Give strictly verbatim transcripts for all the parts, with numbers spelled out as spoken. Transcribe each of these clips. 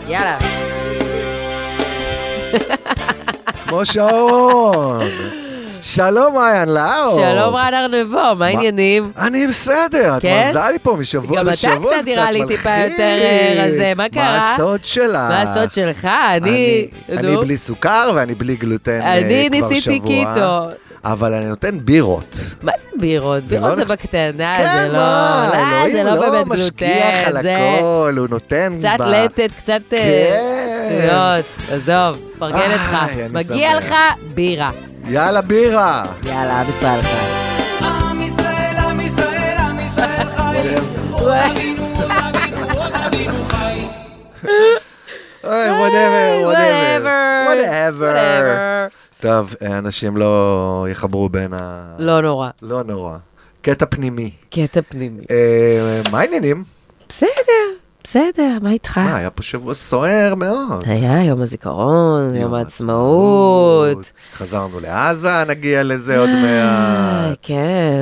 יאללה. כמו שעון. שלום מעיין לאור. שלום רן ארנבו, מה העניינים? אני בסדר, את מרזה לי פה משבוע לשבוע, גם אתה קצת נראה לי טיפה יותר רזה, מה קרה? מה הסוד שלה? מה הסוד שלך? אני... אני בלי סוכר ואני בלי גלוטן כבר שבוע. אני ניסיתי קיטו. אבל אני נותן בירות. מה זה בירות? בירות זה בקטנה, זה לא... כן, זה לא באמת גלוטן. משגיח על הכל, הוא נותן... קצת לטת, קצת שטויות. עזוב, פרגן אותך. מגיע לך בירה. יאללה בירה. יאללה, עם ישראל חי. עם ישראל, עם ישראל, עם ישראל חי. עוד אבינו, עוד אבינו, עוד אבינו חי. אוי, whatever, whatever. whatever. טוב, אנשים לא יחברו בין ה... לא נורא. לא נורא. קטע פנימי. קטע פנימי. מה העניינים? בסדר, בסדר, מה איתך? מה, היה פה שבוע סוער מאוד. היה יום הזיכרון, יום העצמאות. חזרנו לעזה, נגיע לזה עוד מעט. כן.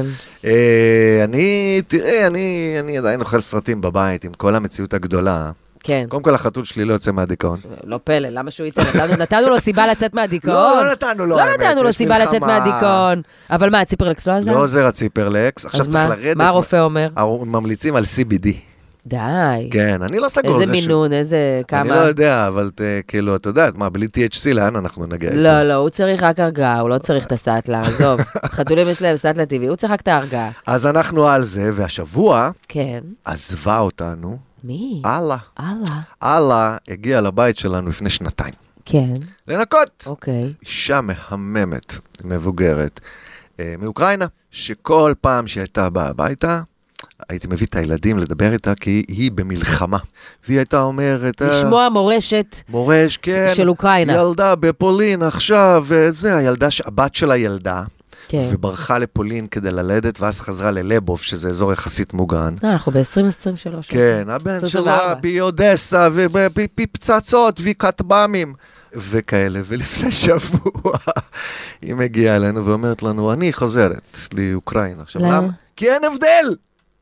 אני, תראי, אני עדיין אוכל סרטים בבית עם כל המציאות הגדולה. כן. קודם כל החתול שלי לא יוצא מהדיכאון. לא פלא, למה שהוא יצא? נתנו לו סיבה לצאת מהדיכאון. לא, לא נתנו לו, האמת. לא נתנו לו סיבה לצאת מהדיכאון. אבל מה, הציפרלקס לא עזר? לא עוזר הציפרלקס, עכשיו צריך לרדת. מה הרופא אומר? ממליצים על סי בי די. די. כן, אני לא סגור. איזה מינון, איזה כמה? אני לא יודע, אבל כאילו, אתה יודע, מה, בלי טי אייץ' סי, לאן אנחנו נגיע? לא, לא, הוא צריך רק הרגעה, הוא לא צריך את הסטלה, עזוב. חתולים יש להם סטלה טבעי, הוא צריך רק את ההרגעה. אז אנחנו על זה, והשבוע כן. עזבה אותנו. מי? אללה. אללה. אללה הגיע לבית שלנו לפני שנתיים. כן. לנקות. אוקיי. אישה מהממת, מבוגרת, מאוקראינה, שכל פעם שהייתה באה הביתה, הייתי מביא את הילדים לדבר איתה, כי היא במלחמה. והיא הייתה אומרת... לשמוע מורשת מורש, כן. של אוקראינה. ילדה בפולין עכשיו, וזה, הילדה, הבת של הילדה, כן. וברחה לפולין כדי ללדת, ואז חזרה ללבוב, שזה אזור יחסית מוגן. אנחנו ב-עשרים עשרים ושלוש. כן, הבן שלה באודסה, ובפצצות, וכטב"מים, וכאלה. ולפני שבוע, היא מגיעה אלינו ואומרת לנו, אני חוזרת לאוקראינה. עכשיו, למה? כי אין הבדל!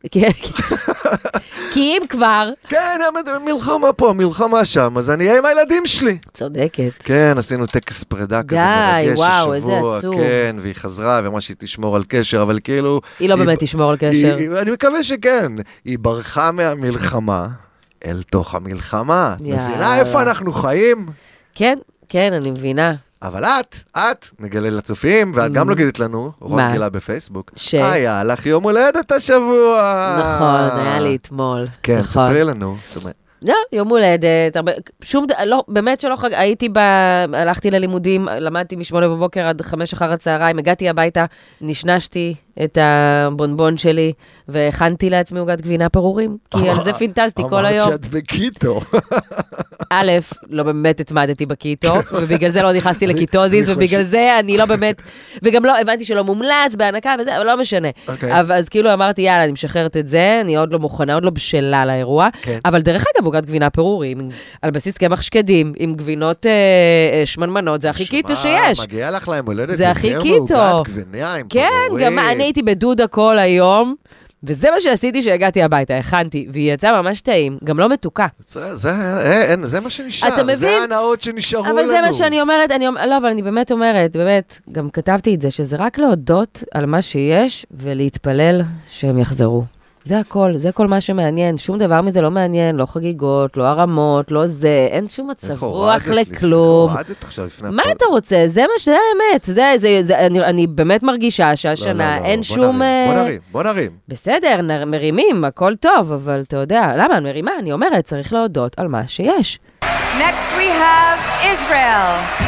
כי אם כבר... כן, מלחמה פה, מלחמה שם, אז אני אהיה עם הילדים שלי. צודקת. כן, עשינו טקס פרידה כזה די, מרגש וואו, השבוע. איזה עצוב. כן, והיא חזרה, ואמרה שהיא תשמור על קשר, אבל כאילו... היא לא באמת תשמור על קשר. אני מקווה שכן. היא ברחה מהמלחמה אל תוך המלחמה. מבינה איפה אנחנו חיים? כן, כן, אני מבינה. אבל את, את, נגלה לצופים, ואת גם לא גידית לנו, רון גילה בפייסבוק, היה לך יום הולדת השבוע. נכון, היה לי אתמול. כן, ספרי לנו. לא, יום הולדת, שום, לא, באמת שלא חג, הייתי ב, הלכתי ללימודים, למדתי משמונה בבוקר עד חמש אחר הצהריים, הגעתי הביתה, נשנשתי את הבונבון שלי, והכנתי לעצמי עוגת גבינה פירורים, כי על זה פינטזתי כל היום. אמרת שאת בקיטו. א', לא באמת התמדתי בקיטו, ובגלל זה לא נכנסתי לקיטוזיס, ובגלל זה אני לא באמת, וגם לא, הבנתי שלא מומלץ בהנקה וזה, אבל לא משנה. אז כאילו אמרתי, יאללה, אני משחררת את זה, אני עוד לא מוכנה, עוד לא בשלה לאירוע, אבל דרך אגב, עוגת גבינה פירורים, על בסיס קמח שקדים, עם גבינות שמנמנות, זה הכי קיטו שיש. מגיע לך להם הולדת, זה הכי קיטו. כן, גם אני הייתי בדודה כל היום, וזה מה שעשיתי שהגעתי הביתה, הכנתי, והיא יצאה ממש טעים, גם לא מתוקה. זה, זה, זה מה שנשאר, זה הנאות שנשארו לנו. אבל זה מה שאני אומרת, אני, לא, אבל אני באמת אומרת, באמת, גם כתבתי את זה, שזה רק להודות על מה שיש, ולהתפלל שהם יחזרו. זה הכל, זה כל מה שמעניין, שום דבר מזה לא מעניין, לא חגיגות, לא הרמות, לא זה, אין שום מצב רוח לכלום. איך הורדת עכשיו לפני מה אתה רוצה? זה מה שזה האמת, זה, זה, זה, אני, אני באמת מרגישה שהשנה אין בוא שום... נרים, בוא נרים, בוא נרים. בסדר, מרימים, הכל טוב, אבל אתה יודע, למה אני מרימה? אני אומרת, צריך להודות על מה שיש. Next we have Israel.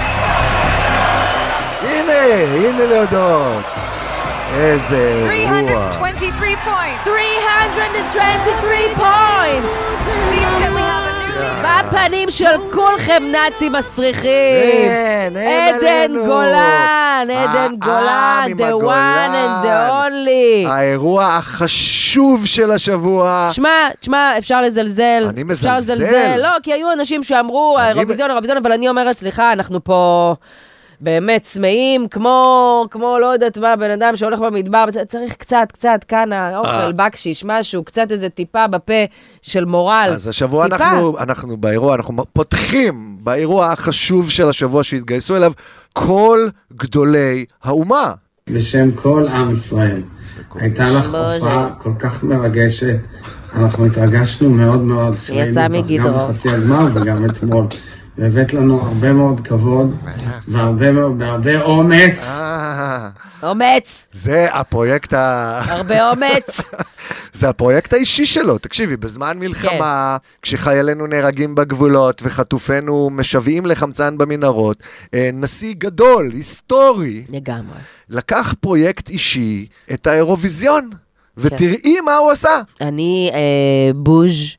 הנה, הנה להודות. איזה three hundred twenty-three points. three hundred twenty-three points. Seems that we have a new בפנים של כולכם נאצים מסריחים. אין, אין עלינו. עדן גולן, עדן גולן, the one and the only. האירוע החשוב של השבוע. תשמע, תשמע, אפשר לזלזל. אני מזלזל. לא, כי היו אנשים שאמרו, האירוויזיון, האירוויזיון, אבל אני אומרת, סליחה, אנחנו פה... באמת צמאים, כמו, כמו לא יודעת מה, בן אדם שהולך במדבר, צריך קצת, קצת, כאן האוכל, בקשיש, משהו, קצת איזה טיפה בפה של מורל. אז השבוע אנחנו, אנחנו באירוע, אנחנו פותחים באירוע החשוב של השבוע שהתגייסו אליו, כל גדולי האומה. בשם כל עם ישראל. הייתה לך הופעה כל כך מרגשת, אנחנו התרגשנו מאוד מאוד. יצא מגדרו. גם בחצי הגמר וגם אתמול. והבאת לנו הרבה מאוד כבוד, והרבה מאוד, והרבה אומץ. אומץ. זה הפרויקט ה... הרבה אומץ. זה הפרויקט האישי שלו. תקשיבי, בזמן מלחמה, כשחיילינו נהרגים בגבולות, וחטופינו משוועים לחמצן במנהרות, נשיא גדול, היסטורי, לגמרי. לקח פרויקט אישי, את האירוויזיון, ותראי מה הוא עשה. אני בוז'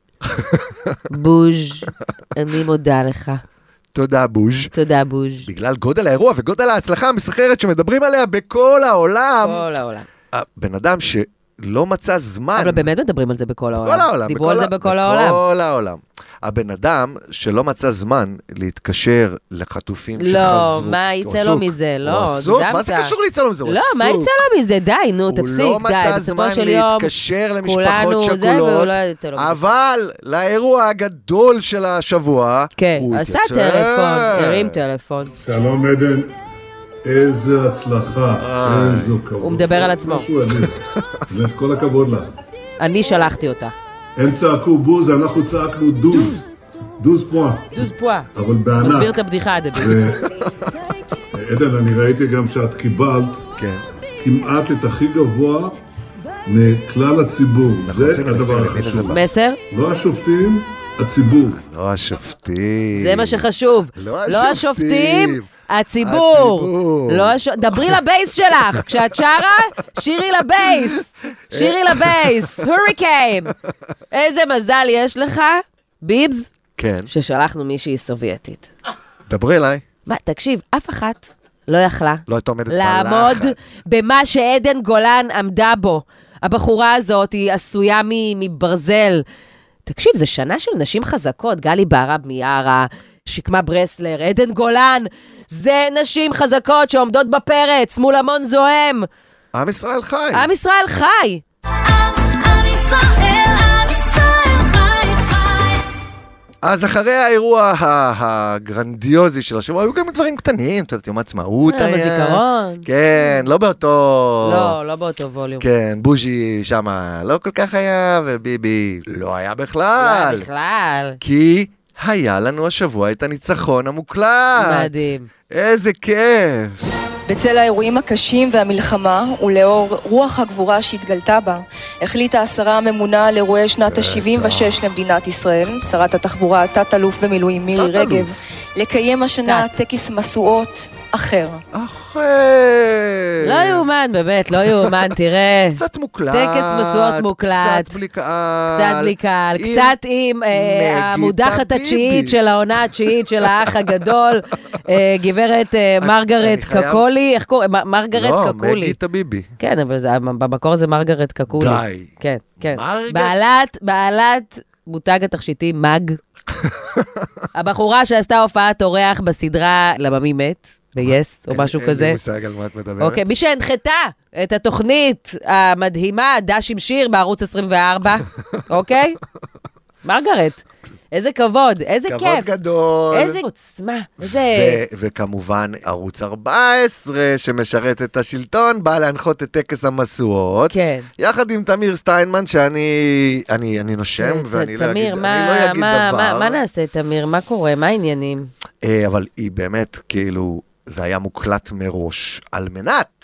בוז', אני מודה לך. תודה בוז'. תודה בוז'. בגלל גודל האירוע וגודל ההצלחה המסחררת שמדברים עליה בכל העולם. כל העולם. הבן אדם שלא מצא זמן. אבל באמת מדברים על זה בכל העולם. בכל העולם. דיברו על זה בכל העולם. בכל העולם. הבן אדם שלא מצא זמן להתקשר לחטופים שחזרו. לא, מה יצא לו מזה? לא, הוא עסוק? מה זה קשור ליצא לו מזה? הוא לא, עסוק. מה יצא לו מזה? די, נו, תפסיק, די. הוא לא מצא זמן להתקשר למשפחות שכולות, אבל לאירוע הגדול של השבוע, כן, עשה טלפון, הרים טלפון. שלום עדן, איזה הצלחה, איזו כבוד. הוא מדבר על עצמו. משהו אדיר, ואת כל הכבוד לך. אני שלחתי אותה. הם צעקו בוז, אנחנו צעקנו דוז. דוז פואה. דוז פואה. אבל בענק. מסביר את הבדיחה, דבי. עדן, אני ראיתי גם שאת קיבלת כמעט את הכי גבוה מכלל הציבור. זה הדבר החשוב. מסר? לא השופטים, הציבור. לא השופטים. זה מה שחשוב. לא השופטים. הציבור. דברי לבייס שלך. כשאת שרה, שירי לבייס. שירי לבייס. הוריקן. איזה מזל יש לך, ביבס? כן. ששלחנו מישהי סובייטית. דברי אליי. מה, תקשיב, אף אחת לא יכלה. לא הייתה עומדת לעמוד במה שעדן גולן עמדה בו. הבחורה הזאת היא עשויה מברזל. תקשיב, זה שנה של נשים חזקות. גלי בהרב מיארה, שקמה ברסלר, עדן גולן. זה נשים חזקות שעומדות בפרץ מול המון זוהם. עם ישראל חי. עם ישראל חי. עם ישראל, עם ישראל חי, חי. אז אחרי האירוע הגרנדיוזי של השבוע, היו גם דברים קטנים, אתה יודעת, יום העצמאות היה. בזיכרון. כן, לא באותו... לא, לא באותו ווליום. כן, בוז'י שמה לא כל כך היה, וביבי לא היה בכלל. לא היה בכלל. כי היה לנו השבוע את הניצחון המוקלט. מדהים. איזה כיף. בצל האירועים הקשים והמלחמה, ולאור רוח הגבורה שהתגלתה בה, החליטה השרה הממונה על אירועי שנת ה-שבעים ושש למדינת ישראל, שרת התחבורה, תת-אלוף במילואים מירי רגב, לקיים השנה טקס מסועות אחר. אחר. לא יאומן, באמת, לא יאומן, תראה. קצת מוקלט. טקס מסועות מוקלט. קצת בלי קהל. קצת בלי קהל. קצת עם המודחת התשיעית של העונה התשיעית של האח הגדול, גברת מרגרט קקולי. איך קוראים? מרגרט קקולי. לא, מגי טביבי. כן, אבל במקור זה מרגרט קקולי. די. כן, כן. בעלת, בעלת מותג התכשיטים מג. הבחורה שעשתה הופעת אורח בסדרה לבמי מת. ב-yes, או משהו כזה. אין לי מושג על מה את מדברת. אוקיי, מי שהנחתה את התוכנית המדהימה, דש עם שיר בערוץ עשרים וארבע, אוקיי? מרגרט, איזה כבוד, איזה כיף. כבוד גדול. איזה עוצמה, איזה... וכמובן, ערוץ ארבע עשרה, שמשרת את השלטון, בא להנחות את טקס המשואות. כן. יחד עם תמיר סטיינמן, שאני אני נושם, ואני לא אגיד דבר. מה נעשה, תמיר? מה קורה? מה העניינים? אבל היא באמת, כאילו... זה היה מוקלט מראש, על מנת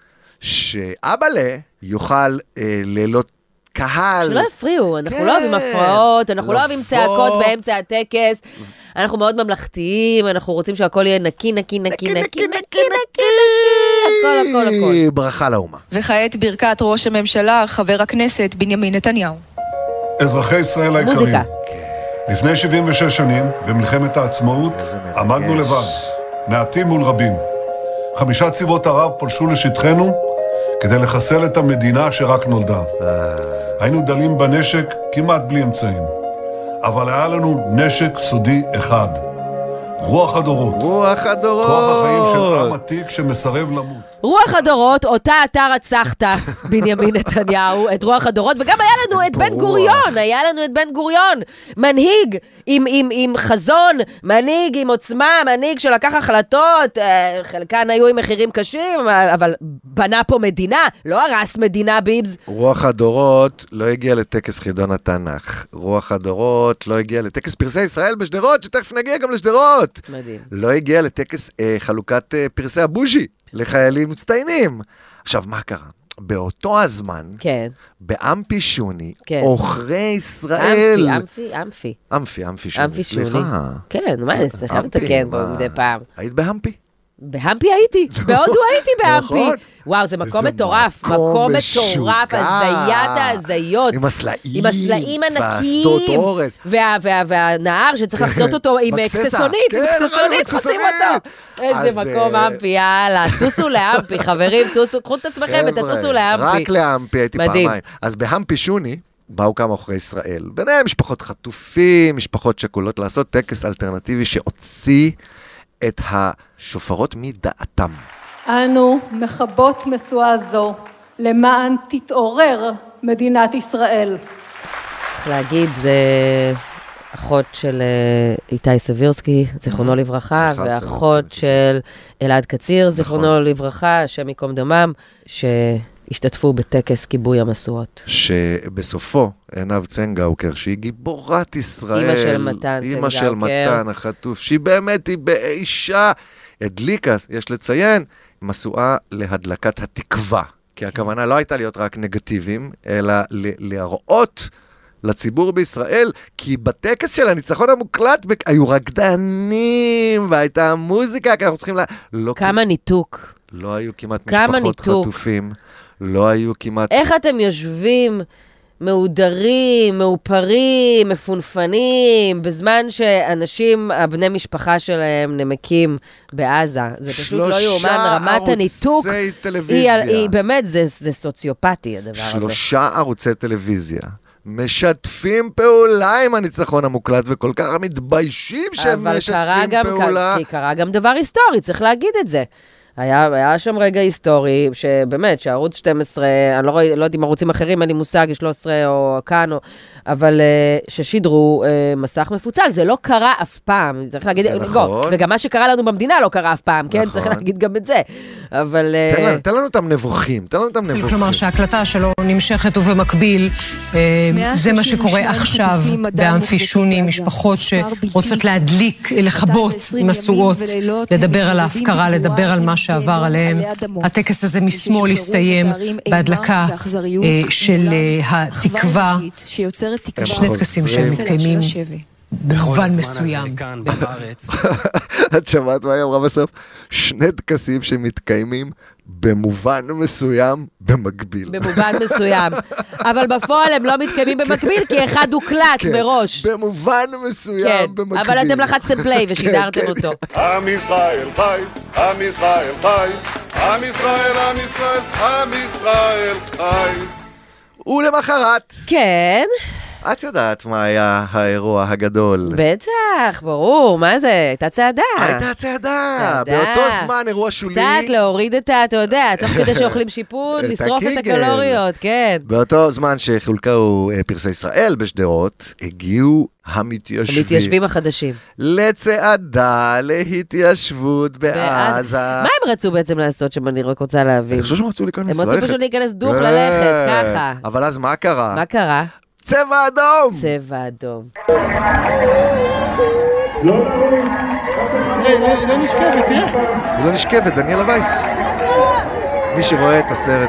שאבאלה יוכל אה, לילות קהל. שלא הפריעו, אנחנו כן, לא אוהבים הפרעות, אנחנו לא אוהבים צעקות באמצע הטקס, אנחנו מאוד ממלכתיים, אנחנו רוצים שהכל יהיה נקי, נקי, נקי, נקי, נקי, נקי, נקי, הכל, הכל, הכל. ברכה לאומה. וכעת ברכת ראש הממשלה, חבר הכנסת בנימין נתניהו. אזרחי ישראל היקרים. מוזיקה. לפני שבעים ושש שנים, במלחמת העצמאות, עמדנו לבד. מעטים מול רבים. חמישה צבאות ערב פולשו לשטחנו כדי לחסל את המדינה שרק נולדה. היינו דלים בנשק כמעט בלי אמצעים. אבל היה לנו נשק סודי אחד. רוח הדורות. רוח הדורות. כוח החיים של עם עתיק שמסרב למות. רוח הדורות, אותה אתה רצחת, בנימין נתניהו, את רוח הדורות, וגם היה לנו את בן גוריון, היה לנו את בן גוריון, מנהיג עם, עם, עם חזון, מנהיג עם עוצמה, מנהיג שלקח החלטות, חלקן היו עם מחירים קשים, אבל בנה פה מדינה, לא הרס מדינה ביבס. רוח הדורות לא הגיע לטקס חידון התנ"ך, רוח הדורות לא הגיע לטקס פרסי ישראל בשדרות, שתכף נגיע גם לשדרות. מדהים. לא הגיע לטקס אה, חלוקת אה, פרסי הבוז'י. לחיילים מצטיינים. עכשיו, מה קרה? באותו הזמן, כן. באמפי שוני, כן. עוכרי ישראל... אמפי, אמפי, אמפי. אמפי, אמפי שוני, אמפי סליחה. שוני. כן, מה, אני צריכה לתקן בו מדי פעם. היית באמפי? בהמפי הייתי, בהודו הייתי בהמפי. נכון. וואו, זה מקום איזה מטורף, מקום מקום משוגע. מטורף, הזיית ההזיות. עם הסלעים, עם הסלעים והשדות ענקיים. אורז. וה- וה- והנהר שצריך לחצות אותו עם בקססה. קססונית, כן, עם נכון, קססונית, חוצים אותו. אז, איזה מקום אה, אמפי, יאללה, טוסו לאמפי, חברים, טוסו, קחו את עצמכם ותטוסו חבר'ה, לאמפי. רק לאמפי הייתי מדהים. פעמיים. אז בהמפי שוני, באו כמה עוכרי ישראל. ביניהם משפחות חטופים, משפחות שכולות, לעשות טקס אלטרנטיבי שהוציא את השופרות מדעתם. אנו מכבות משואה זו למען תתעורר מדינת ישראל. צריך להגיד, זה אחות של אה, איתי סבירסקי, זיכרונו לברכה, מיכל ואחות סבירסקי. של אלעד קציר, זיכרונו לברכה, השם ייקום דמם, שהשתתפו בטקס כיבוי המשואות. שבסופו, עינב צנגאוקר, שהיא גיבורת ישראל. אמא של מתן אמא של צנגאוקר. מתן החטוף, שהיא באמת, היא באישה, הדליקה, יש לציין, משואה להדלקת התקווה. כי הכוונה לא הייתה להיות רק נגטיביים, אלא ל- להראות לציבור בישראל, כי בטקס של הניצחון המוקלט היו רקדנים, והייתה מוזיקה, כי אנחנו צריכים לה... לא כמה כ... ניתוק. לא היו כמעט כמה משפחות ניתוק. חטופים, לא היו כמעט... איך אתם יושבים מאודרים, מאופרים, מפונפנים, בזמן שאנשים, הבני משפחה שלהם נמקים בעזה. זה פשוט לא יאומן, רמת הניתוק. שלושה ערוצי טלוויזיה. היא, היא באמת, זה, זה סוציופטי הדבר הזה. שלושה ערוצי טלוויזיה. משתפים פעולה עם הניצחון המוקלט, וכל כך מתביישים שהם משתפים גם, פעולה. כי קרה גם דבר היסטורי, צריך להגיד את זה. היה, היה שם רגע היסטורי, שבאמת, שערוץ שתים עשרה, אני לא, לא יודעת אם ערוצים אחרים, אין לי מושג, שלוש עשרה או כאן, או, אבל uh, ששידרו uh, מסך מפוצל, זה לא קרה אף פעם, צריך להגיד, זה נכון. וגם מה שקרה לנו במדינה לא קרה אף פעם, כן? נכון. צריך להגיד גם את זה, אבל... תן לנו, תן לנו אותם נבוכים, תן לנו אותם נבוכים. כלומר שההקלטה שלו נמשכת ובמקביל, זה מה שקורה עכשיו באמפי שוני, משפחות שרוצות להדליק, לכבות משואות, לדבר על ההפקרה, לדבר על מה שעבר עליהם. הטקס הזה משמאל הסתיים בהדלקה של התקווה, שני טקסים שמתקיימים במובן מסוים. את שמעת מה היא אמרה בסוף? שני טקסים שמתקיימים במובן מסוים במקביל. במובן מסוים. אבל בפועל הם לא מתקיימים במקביל, כי אחד הוקלט מראש. במובן מסוים במקביל. אבל אתם לחצתם פליי ושידרתם אותו. עם ישראל חי, עם ישראל חי, עם ישראל, עם ישראל, עם ישראל חי. ולמחרת. כן. את יודעת מה היה האירוע הגדול. בטח, ברור, מה זה? הייתה צעדה. הייתה צעדה. באותו זמן אירוע שולי. קצת להוריד את ה, אתה יודע, תוך כדי שאוכלים שיפוד, לשרוף את הקלוריות, כן. באותו זמן שחולקו פרסי ישראל בשדרות, הגיעו המתיישבים. המתיישבים החדשים. לצעדה, להתיישבות בעזה. מה הם רצו בעצם לעשות שם, אני רק רוצה להבין? אני חושב שהם רצו להיכנס, הם רצו פשוט להיכנס דוך ללכת, ככה. אבל אז מה קרה? מה קרה? צבע אדום! צבע אדום. לא נרוץ. היא לא נשכבת, תראה. היא לא נשכבת, דניאלה וייס. מי שרואה את הסרט.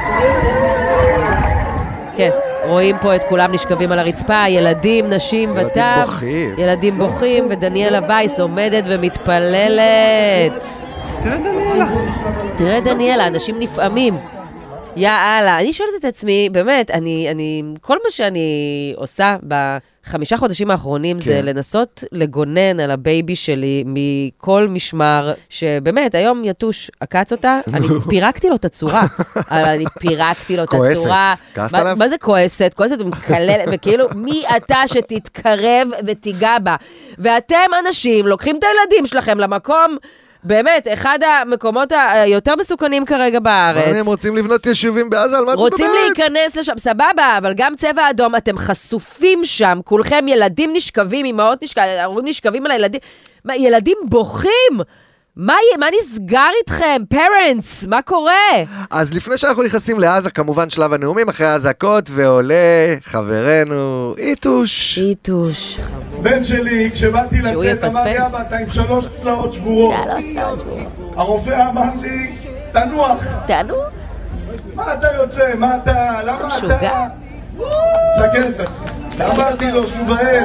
כן, רואים פה את כולם נשכבים על הרצפה, ילדים, נשים וטף. ילדים בוכים. ילדים בוכים, ודניאלה וייס עומדת ומתפללת. תראה דניאלה. תראה דניאלה, אנשים נפעמים. יאללה, אני שואלת את עצמי, באמת, אני, אני, כל מה שאני עושה בחמישה חודשים האחרונים, כן. זה לנסות לגונן על הבייבי שלי מכל משמר, שבאמת, היום יתוש עקץ אותה, אני פירקתי לו את הצורה, אני פירקתי לו את הצורה. כועסת עליו? מה זה כועסת? כועסת ומקללת, וכאילו, מי אתה שתתקרב ותיגע בה? ואתם אנשים, לוקחים את הילדים שלכם למקום, באמת, אחד המקומות היותר מסוכנים כרגע בארץ. הם רוצים לבנות יישובים בעזה, על מה את מדברת? רוצים להיכנס לשם, סבבה, אבל גם צבע אדום, אתם חשופים שם, כולכם ילדים נשכבים, אמהות נשכבים, ההורים נשכבים על הילדים, מה, ילדים בוכים? מה, מה נסגר איתכם? פרנטס, מה קורה? אז לפני שאנחנו נכנסים לעזה, כמובן שלב הנאומים, אחרי האזעקות, ועולה חברנו איתוש. איתוש. בן שלי, כשבאתי לצאת, אמר לי, אבא, אתה עם שלוש צלעות שבורות. שלוש צלעות שבורות. הרופא אמר לי, תנוח. תנוח? מה אתה יוצא? מה אתה? למה אתה? סגר את עצמי. אמרתי לו, שובאל,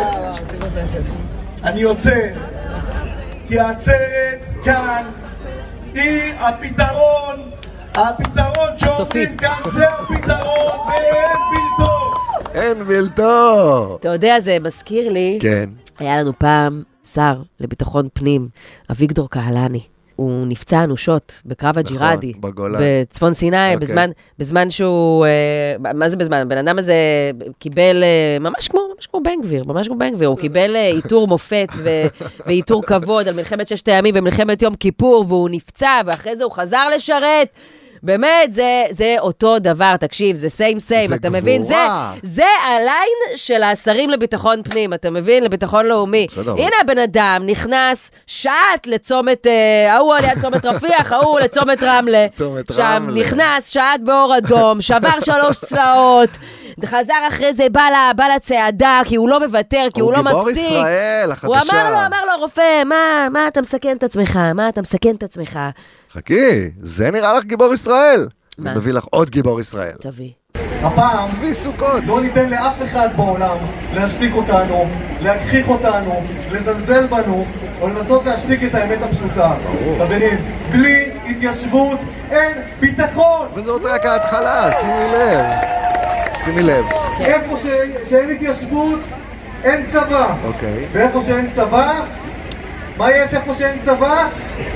אני יוצא, כי העצרת כאן היא הפתרון, הפתרון שאומרים כאן זה הפתרון, ואין בלתו. אין בלתו. אתה יודע, זה מזכיר לי, כן. היה לנו פעם שר לביטחון פנים, אביגדור קהלני. הוא נפצע אנושות בקרב הג'יראדי, נכון, בגולן. בצפון סיני, okay. בזמן, בזמן שהוא, אה, מה זה בזמן? הבן אדם הזה קיבל, אה, ממש כמו, ממש כמו בן גביר, ממש כמו בן גביר, הוא קיבל אה, איתור מופת ו, ואיתור כבוד על מלחמת ששת הימים ומלחמת יום כיפור, והוא נפצע, ואחרי זה הוא חזר לשרת, באמת, זה, זה אותו דבר, תקשיב, זה סיים סיים, אתה גבורה. מבין? זה, זה הליין של השרים לביטחון פנים, אתה מבין? לביטחון לאומי. הנה הבן אדם נכנס שעת לצומת, ההוא על יד צומת רפיח, ההוא לצומת רמלה. צומת שם רמלה. נכנס שעת באור אדום, שבר שלוש צלעות, חזר אחרי זה, בא, לה, בא לצעדה, כי הוא לא מוותר, כי הוא, הוא לא מפסיק. הוא גיבור ישראל, החדשה. הוא אמר לו, אמר לו, הרופא, מה, מה אתה מסכן את עצמך? מה אתה מסכן את עצמך? חכי, זה נראה לך גיבור ישראל. מה? אני מביא לך עוד גיבור ישראל. תביא. הפעם, צבי סוכות. לא ניתן לאף אחד בעולם להשתיק אותנו, להגחיך אותנו, לזלזל בנו, או לנסות להשתיק את האמת הפשוטה. חברים, בלי התיישבות אין ביטחון. וזאת רק ההתחלה, שימי לב. שימי לב. איפה שאין התיישבות, אין צבא. אוקיי. ואיפה שאין צבא, מה יש איפה שאין צבא?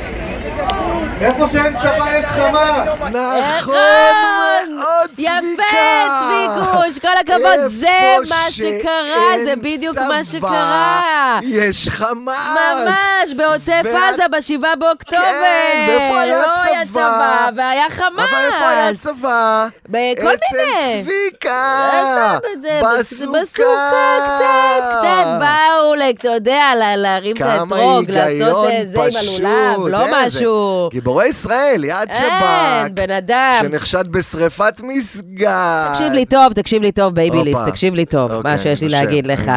איפה שאין צבא יש חמאס. נכון מאוד, צביקה. יפה, צביקוש, כל הכבוד, זה מה שקרה, זה בדיוק מה שקרה. יש חמאס. ממש, בעוטף עזה, בשבעה באוקטובר. כן, ואיפה היה צבא? והיה חמאס. אבל איפה היה צבא? בכל מיני. אצל צביקה. בסוכה. בסוכה, קצת, קצת באו, אתה יודע, להרים את האתרוג, לעשות זה עם הלולב, לא משהו. גיבורי ישראל, יד שב"כ. אין, בן אדם. שנחשד בשריפת מסגד. תקשיב לי טוב, תקשיב לי טוב, בייביליסט, תקשיב לי טוב, מה שיש לי להגיד לך.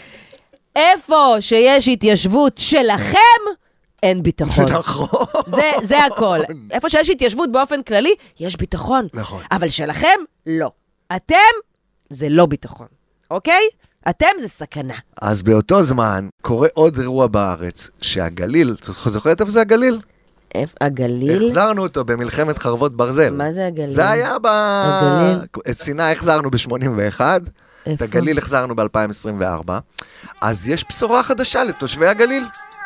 איפה שיש התיישבות שלכם, אין ביטחון. זה נכון. זה, זה הכל. איפה שיש התיישבות באופן כללי, יש ביטחון. נכון. אבל שלכם, לא. אתם, זה לא ביטחון. אוקיי? אתם זה סכנה. אז באותו זמן, קורה עוד אירוע בארץ, שהגליל, אתה זוכרת איפה זה הגליל? איפה? הגליל? החזרנו אותו במלחמת חרבות ברזל. מה זה הגליל? זה היה ב... הגליל? את סיני החזרנו ב-שמונים ואחת, את הגליל החזרנו ב-אלפיים עשרים וארבע, אז יש בשורה חדשה לתושבי הגליל.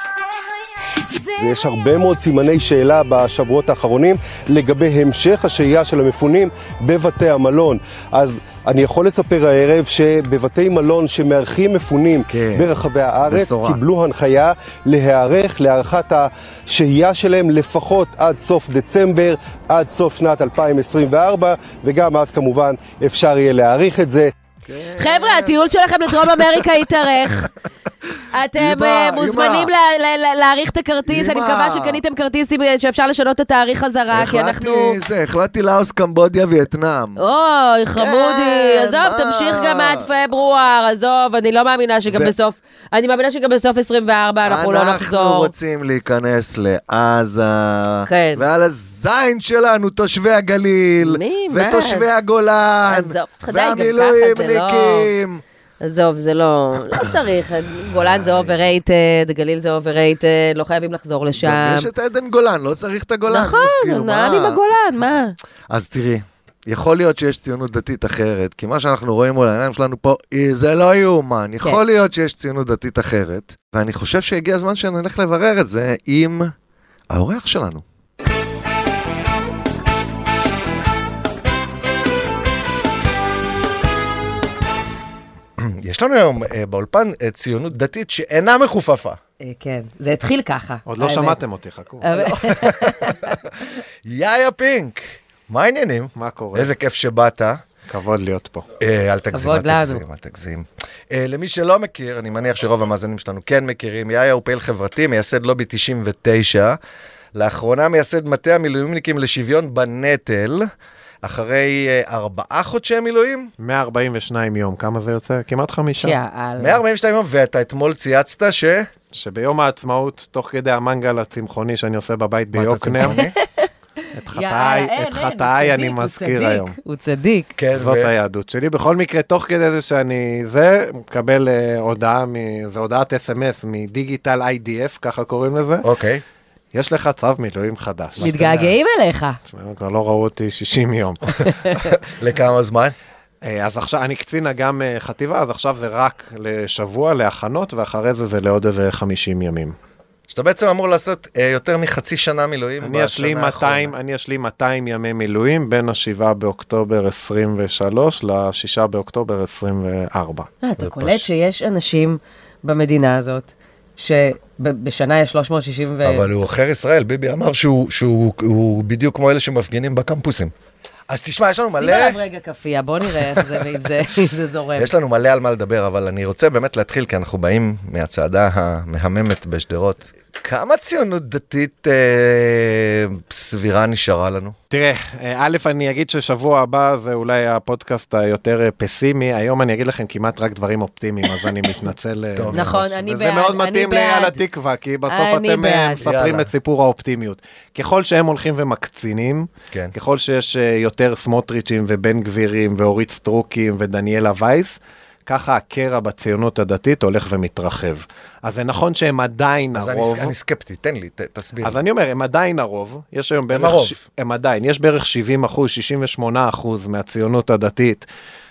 ויש הרבה מאוד סימני שאלה בשבועות האחרונים לגבי המשך השהייה של המפונים בבתי המלון. אז אני יכול לספר הערב שבבתי מלון שמארחים מפונים כן, ברחבי הארץ בשורה. קיבלו הנחיה להיערך להארכת השהייה שלהם לפחות עד סוף דצמבר, עד סוף שנת אלפיים עשרים וארבע, וגם אז כמובן אפשר יהיה להאריך את זה. כן. חבר'ה, הטיול שלכם לדרום אמריקה יתארך. אתם מוזמנים להאריך את הכרטיס, אני מקווה שקניתם כרטיסים שאפשר לשנות את התאריך חזרה, כי אנחנו... החלטתי לאוס, קמבודיה, וייטנאם. אוי, חמודי, עזוב, תמשיך גם עד פברואר, עזוב, אני לא מאמינה שגם בסוף, אני מאמינה שגם בסוף עשרים וארבע אנחנו לא נחזור. אנחנו רוצים להיכנס לעזה, ועל הזין שלנו, תושבי הגליל, ותושבי הגולן, והמילואימניקים. עזוב, זה לא, לא צריך, גולן זה overrated, גליל זה overrated, לא חייבים לחזור לשם. יש את עדן גולן, לא צריך את הגולן. נכון, נעם עם הגולן, מה? אז תראי, יכול להיות שיש ציונות דתית אחרת, כי מה שאנחנו רואים מול העיניים שלנו פה, זה לא יאומן. יכול להיות שיש ציונות דתית אחרת, ואני חושב שהגיע הזמן שנלך לברר את זה עם האורח שלנו. יש לנו היום באולפן ציונות דתית שאינה מחופפה. כן, זה התחיל ככה. עוד לא שמעתם אותי, חכו. יאיה פינק, מה העניינים? מה קורה? איזה כיף שבאת. כבוד להיות פה. אל תגזים, אל תגזים, אל תגזים. למי שלא מכיר, אני מניח שרוב המאזינים שלנו כן מכירים, יאיה הוא פעיל חברתי, מייסד לובי תשעים ותשע, לאחרונה מייסד מטה המילואימניקים לשוויון בנטל, אחרי ארבעה חודשי מילואים? מאה ארבעים ושניים יום, כמה זה יוצא? כמעט חמישה. מאה ארבעים ושניים יום, ואתה אתמול צייצת ש... שביום העצמאות, תוך כדי המנגל הצמחוני שאני עושה בבית ביוקנעם, את חטאי אני מזכיר היום. הוא צדיק. זאת היהדות שלי. בכל מקרה, תוך כדי זה שאני זה, מקבל הודעה, זה הודעת אס אם אס מדיגיטל איי די אף, ככה קוראים לזה. אוקיי. יש לך צו מילואים חדש. מתגעגעים אליך. כבר לא ראו אותי שישים יום. לכמה זמן? אז עכשיו, אני קצינה גם חטיבה, אז עכשיו זה רק לשבוע, להכנות, ואחרי זה זה לעוד איזה חמישים ימים. שאתה בעצם אמור לעשות יותר מחצי שנה מילואים בשנה האחרונה. אני אשלים מאתיים ימי מילואים, בין השבעה באוקטובר עשרים ושלוש לשישה באוקטובר עשרים וארבע. אתה קולט שיש אנשים במדינה הזאת, שבשנה יש שלוש מאות שישים ו... אבל הוא אחר ישראל, ביבי אמר שהוא, שהוא, הוא בדיוק כמו אלה שמפגינים בקמפוסים. אז תשמע, יש לנו מלא... שים עליו רגע קפייה, בוא נראה איך זה, ואם זה, זה זורם. יש לנו מלא על מה לדבר, אבל אני רוצה באמת להתחיל, כי אנחנו באים מהצעדה המהממת בשדרות. כמה ציונות דתית אה, סבירה נשארה לנו? תראה, א', אני אגיד ששבוע הבא זה אולי הפודקאסט היותר פסימי, היום אני אגיד לכם כמעט רק דברים אופטימיים, אז אני מתנצל. נכון, אני בעד, וזה מאוד מתאים לי על התקווה, כי בסוף אתם מספרים את סיפור האופטימיות. ככל שהם הולכים ומקצינים, ככל שיש יותר סמוטריצ'ים ובן גבירים ואורית סטרוקים ודניאלה וייס, ככה הקרע בציונות הדתית הולך ומתרחב. אז זה נכון שהם עדיין אז הרוב. אז אני סקפטי, תן לי, ת, תסביר. אז אני אומר, הם עדיין הרוב. יש היום בערך... הם הרוב. ש... הם עדיין. יש בערך שבעים אחוז, שישים ושמונה אחוז מהציונות הדתית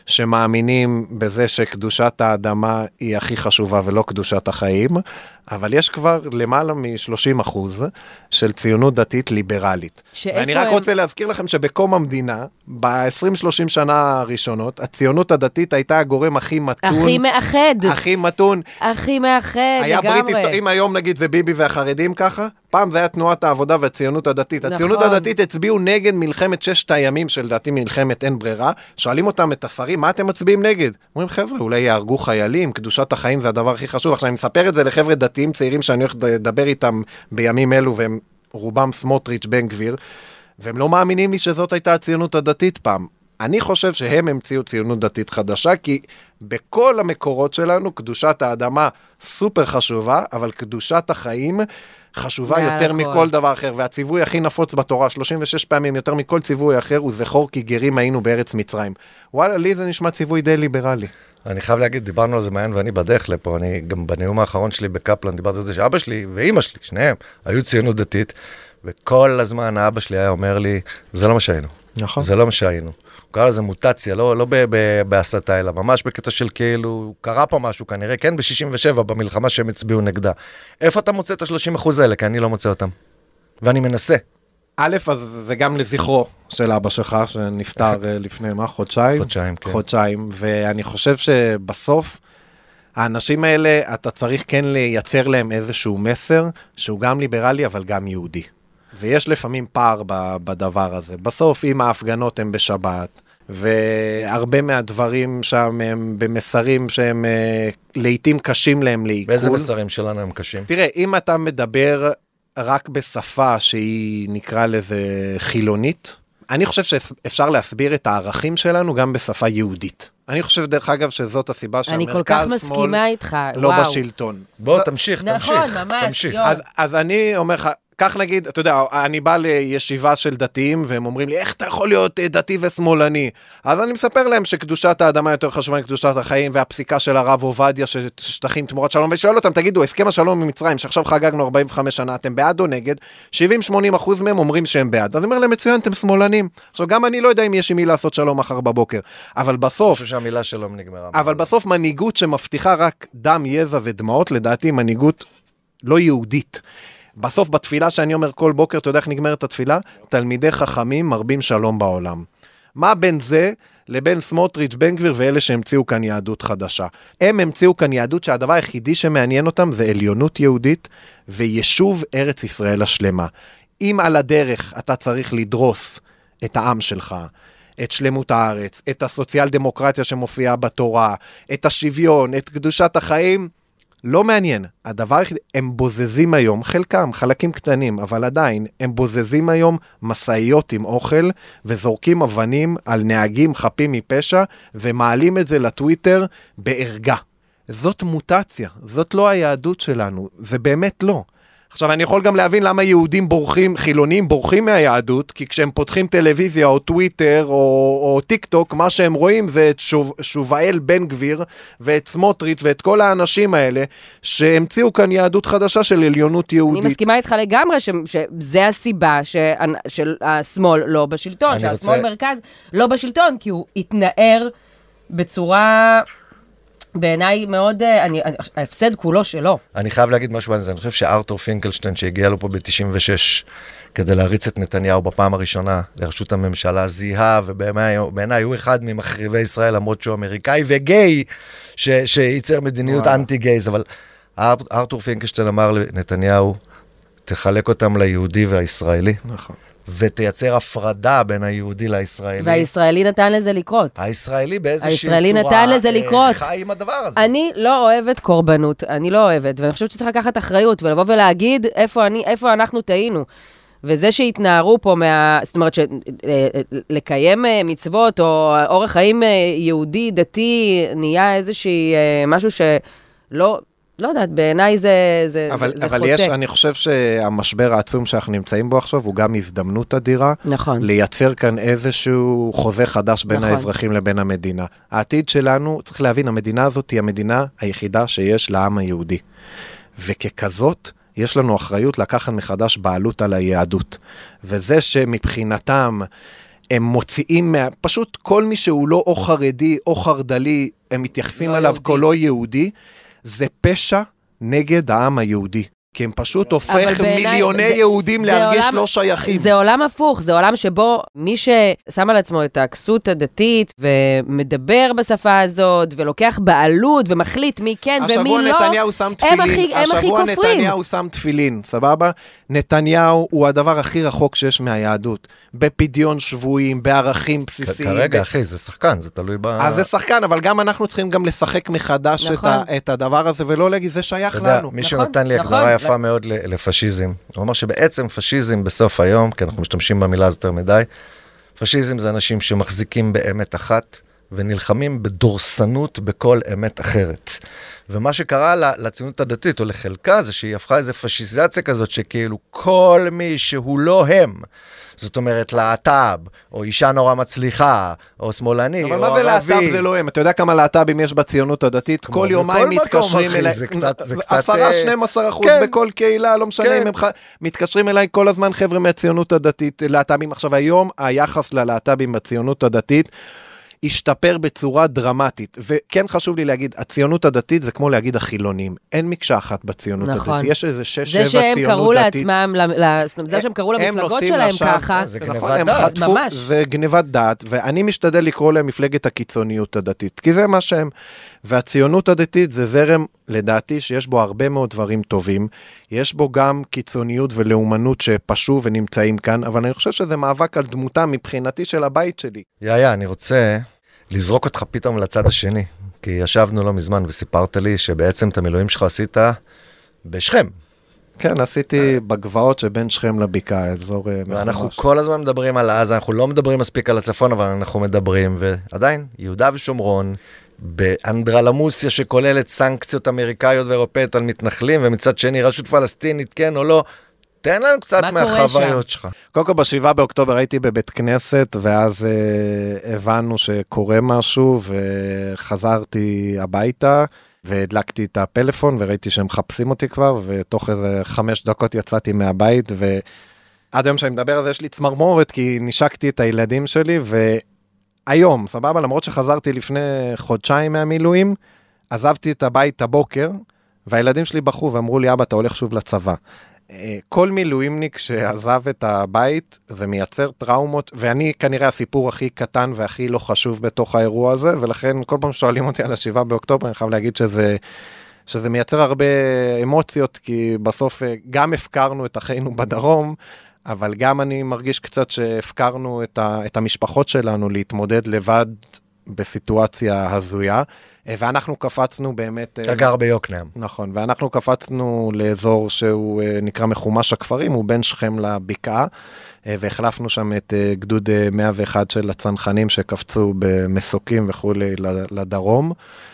שמאמינים בזה שקדושת האדמה היא הכי חשובה ולא קדושת החיים, אבל יש כבר למעלה מ-שלושים אחוז של ציונות דתית ליברלית. ואני רק הם... רוצה להזכיר לכם שבקום המדינה, ב-עשרים שלושים שנה הראשונות, הציונות הדתית הייתה הגורם הכי מתון. הכי מאחד. הכי מתון. הכי מאחד, היה לגמרי. ברית היסטוריה, אם היום נגיד זה ביבי והחרדים ככה, פעם זה היה תנועת העבודה והציונות הדתית. נכון. הציונות הדתית הצביעו נגד מלחמת ששת הימים, שלדעתי מלחמת אין ברירה. שואלים אותם את השרים, מה אתם מצביעים נגד? אומרים, חבר'ה, אולי יהרגו חיילים, קדושת החיים זה הדבר הכי חשוב. עכשיו אני מספר את זה לחבר'ה דתיים צעירים שאני הולך לדבר איתם בימים אלו, והם רובם סמוטריץ' בן גביר, והם לא מאמינים לי שזאת הייתה הציונות הדתית פעם. אני חושב שהם המציאו ציונות דתית חדשה, כי בכל המקורות שלנו, קדושת האדמה סופר חשובה, אבל קדושת החיים חשובה יותר מכל דבר אחר, והציווי הכי נפוץ בתורה, שלושים ושש פעמים יותר מכל ציווי אחר, הוא זכור כי גרים היינו בארץ מצרים. וואלה, לי זה נשמע ציווי די ליברלי. אני חייב להגיד, דיברנו על זה מעיין ואני בדרך לפה, אני גם בנאום האחרון שלי בקפלן, דיברתי על זה שאבא שלי ואמא שלי, שניהם, היו ציונות דתית, וכל הזמן האבא שלי היה אומר לי, זה לא מה שהיינו. נכון. זה לא מה שהיינו. הוא קרא לזה מוטציה, לא, לא בהסתה, אלא ממש בקטע של כאילו, קרה פה משהו כנראה, כן, ב-שישים ושבע, במלחמה שהם הצביעו נגדה. איפה אתה מוצא את ה-שלושים אחוז האלה? כי אני לא מוצא אותם. ואני מנסה. א', אז זה גם לזכרו של אבא שלך, שנפטר לפני מה? חודשיים? חודשיים, כן. חודשיים, ואני חושב שבסוף, האנשים האלה, אתה צריך כן לייצר להם איזשהו מסר, שהוא גם ליברלי, אבל גם יהודי. ויש לפעמים פער בדבר הזה. בסוף, אם ההפגנות הן בשבת, והרבה מהדברים שם הם במסרים שהם לעתים קשים להם לעיכול. באיזה מסרים שלנו הם קשים? תראה, אם אתה מדבר רק בשפה שהיא נקרא לזה חילונית, אני חושב שאפשר להסביר את הערכים שלנו גם בשפה יהודית. אני חושב דרך אגב שזאת הסיבה שהמרכז אני כל כך מסכימה איתך, לא בשלטון. בוא, תמשיך, תמשיך. נכון, ממש, אז אני אומר לך, כך נגיד, אתה יודע, אני בא לישיבה של דתיים, והם אומרים לי, איך אתה יכול להיות דתי ושמאלני? אז אני מספר להם שקדושת האדמה יותר חשובה מקדושת החיים, והפסיקה של הרב עובדיה, ששטחים תמורת שלום, ושואל אותם, תגידו, הסכם השלום ממצרים, שעכשיו חגגנו ארבעים וחמש שנה, אתם בעד או נגד? שבעים שמונים אחוז מהם אומרים שהם בעד. אז אני אומר להם, מצוין, אתם שמאלנים. עכשיו, גם אני לא יודע אם יש עם מי לעשות שלום מחר בבוקר, אבל בסוף, שהמילה שלום נגמרה. אבל בסוף מנהיגות שמבטיחה רק דם, יזע ודמעות, לדעתי מנהיגות לא יהודית. בסוף בתפילה שאני אומר כל בוקר, אתה יודע איך נגמרת התפילה? תלמידי חכמים מרבים שלום בעולם. מה בין זה לבין סמוטריץ', בן גביר ואלה שהמציאו כאן יהדות חדשה? הם המציאו כאן יהדות שהדבר היחידי שמעניין אותם זה עליונות יהודית וישוב ארץ ישראל השלמה. אם על הדרך אתה צריך לדרוס את העם שלך, את שלמות הארץ, את הסוציאל דמוקרטיה שמופיעה בתורה, את השוויון, את קדושת החיים, לא מעניין. הדבר היחידי, הם בוזזים היום, חלקם, חלקים קטנים, אבל עדיין, הם בוזזים היום מסעיות עם אוכל, וזורקים אבנים על נהגים חפים מפשע, ומעלים את זה לטוויטר בערגה. זאת מוטציה, זאת לא היהדות שלנו, זה באמת לא. עכשיו, אני יכול גם להבין למה יהודים בורחים, חילונים בורחים מהיהדות, כי כשהם פותחים טלוויזיה או טוויטר או, או טיק טוק, מה שהם רואים זה את שוב, שובאל בן גביר ואת סמוטריץ' ואת כל האנשים האלה, שהמציאו כאן יהדות חדשה של עליונות יהודית. אני מסכימה איתך לגמרי ש, שזה הסיבה שהשמאל לא בשלטון, שהשמאל רוצה... מרכז לא בשלטון, כי הוא התנער בצורה... בעיניי מאוד, אני, ההפסד כולו שלו. אני חייב להגיד משהו על זה, אני חושב שארתור פינקלשטיין שהגיע לו פה ב-תשעים ושש כדי להריץ את נתניהו בפעם הראשונה לראשות הממשלה, זיהה, ובעיניי הוא אחד ממחריבי ישראל, למרות שהוא אמריקאי וגיי, ש, שייצר מדיניות אנטי-גייז, אבל ארתור פינקלשטיין אמר לנתניהו, תחלק אותם ליהודי והישראלי. נכון. ותייצר הפרדה בין היהודי לישראלי. והישראלי נתן לזה לקרות. הישראלי באיזושהי הישראלי צורה נתן לזה לקרות. חי עם הדבר הזה. אני לא אוהבת קורבנות, אני לא אוהבת, ואני חושבת שצריך לקחת אחריות, ולבוא ולהגיד איפה, אני, איפה אנחנו טעינו. וזה שהתנערו פה מה... זאת אומרת, לקיים מצוות, או אורח חיים יהודי, דתי, נהיה איזושהי משהו שלא... לא יודעת, בעיניי זה, זה, אבל, זה אבל חוטא. יש, אני חושב שהמשבר העצום שאנחנו נמצאים בו עכשיו, הוא גם הזדמנות אדירה. נכון. לייצר כאן איזשהו חוזה חדש בין נכון. האזרחים לבין המדינה. העתיד שלנו, צריך להבין, המדינה הזאת היא המדינה היחידה שיש לעם היהודי. וככזאת, יש לנו אחריות לקחת מחדש בעלות על היהדות. וזה שמבחינתם... הם מוציאים, מה... פשוט כל מי שהוא לא או חרדי או חרדלי, הם מתייחסים לא עליו יהודי. כל לא יהודי, זה פשע נגד העם היהודי. כי הם פשוט הופך מיליוני זה, יהודים זה להרגיש עולם, לא שייכים. זה עולם הפוך, זה עולם שבו מי ששם על עצמו את הכסות הדתית ומדבר בשפה הזאת ולוקח בעלות ומחליט מי כן ומי לא, נתניהו שם תפילין, הם הכי, הם הכי כופרים. השבוע נתניהו שם תפילין, סבבה? נתניהו הוא הדבר הכי רחוק שיש מהיהדות. בפדיון שבויים, בערכים בסיסיים. כרגע, אחי, זה שחקן, זה תלוי ב... אז זה שחקן, אבל גם אנחנו צריכים גם לשחק מחדש את הדבר הזה, ולא להגיד, זה שייך לנו. מישהו נתן לי הגדרה יפה מאוד לפשיזם. הוא אומר שבעצם פשיזם בסוף היום, כי אנחנו משתמשים במילה הזאת יותר מדי, פשיזם זה אנשים שמחזיקים באמת אחת, ונלחמים בדורסנות בכל אמת אחרת. ומה שקרה לציונות הדתית, או לחלקה, זה שהיא הפכה איזו פשיזציה כזאת, שכאילו כל מי שהוא לא הם, זאת אומרת, להט"ב, או אישה נורא מצליחה, או שמאלני, או ערבי. אבל מה זה להט"ב זה לא הם? אתה יודע כמה להט"בים יש בציונות הדתית? כל יומיים מתקשרים אליי. זה קצת... עשרה, שנים עשר אחוז בכל קהילה, לא משנה אם הם מתקשרים אליי כל הזמן חבר'ה מהציונות הדתית, להט"בים. עכשיו היום, היחס ללהט"בים בציונות הדתית, השתפר בצורה דרמטית, וכן חשוב לי להגיד, הציונות הדתית זה כמו להגיד החילונים, אין מקשה אחת בציונות נכון. הדתית, יש איזה שש, שבע ציונות דתית. זה שהם קראו לעצמם, זה שהם קראו למפלגות שלהם לשם, ככה, זה גנבת דעת. ממש. זה גנבת דעת, ואני משתדל לקרוא להם מפלגת הקיצוניות הדתית, כי זה מה שהם, והציונות הדתית זה זרם, לדעתי, שיש בו הרבה מאוד דברים טובים, יש בו גם קיצוניות ולאומנות שפשו ונמצאים כאן, אבל אני חושב שזה מאבק על דמותם מבחינתי של הבית שלי. יאיה, אני רוצה לזרוק אותך פתאום לצד השני, כי ישבנו לא מזמן וסיפרת לי שבעצם את המילואים שלך עשית בשכם. כן, עשיתי בגבעות שבין שכם לבקעה, אזור מחמש. ואנחנו כל הזמן מדברים על עזה, אנחנו לא מדברים מספיק על הצפון, אבל אנחנו מדברים, ועדיין, יהודה ושומרון, באנדרלמוסיה שכוללת סנקציות אמריקאיות ואירופאיות על מתנחלים, ומצד שני רשות פלסטינית, כן או לא, תן לנו קצת מהחוויות שלך. קודם כל, בשבעה באוקטובר הייתי בבית כנסת, ואז uh, הבנו שקורה משהו, וחזרתי הביתה, והדלקתי את הפלאפון, וראיתי שהם מחפשים אותי כבר, ותוך איזה חמש דקות יצאתי מהבית, ועד היום שאני מדבר על זה, יש לי צמרמורת, כי נשקתי את הילדים שלי, והיום, סבבה, למרות שחזרתי לפני חודשיים מהמילואים, עזבתי את הבית הבוקר, והילדים שלי בחרו ואמרו לי, אבא, אתה הולך שוב לצבא. כל מילואימניק שעזב את הבית, זה מייצר טראומות, ואני כנראה הסיפור הכי קטן והכי לא חשוב בתוך האירוע הזה, ולכן כל פעם שואלים אותי על השבעה באוקטובר, אני חייב להגיד שזה, שזה מייצר הרבה אמוציות, כי בסוף גם הפקרנו את אחינו בדרום, אבל גם אני מרגיש קצת שהפקרנו את, ה, את המשפחות שלנו להתמודד לבד בסיטואציה הזויה, ואנחנו קפצנו באמת... אתה גר ביוקנעם. נכון, ואנחנו קפצנו לאזור שהוא נקרא מחומש הכפרים, הוא בין שכם לבקעה, והחלפנו שם את גדוד מאה ואחת של הצנחנים שקפצו במסוקים וכו' לדרום,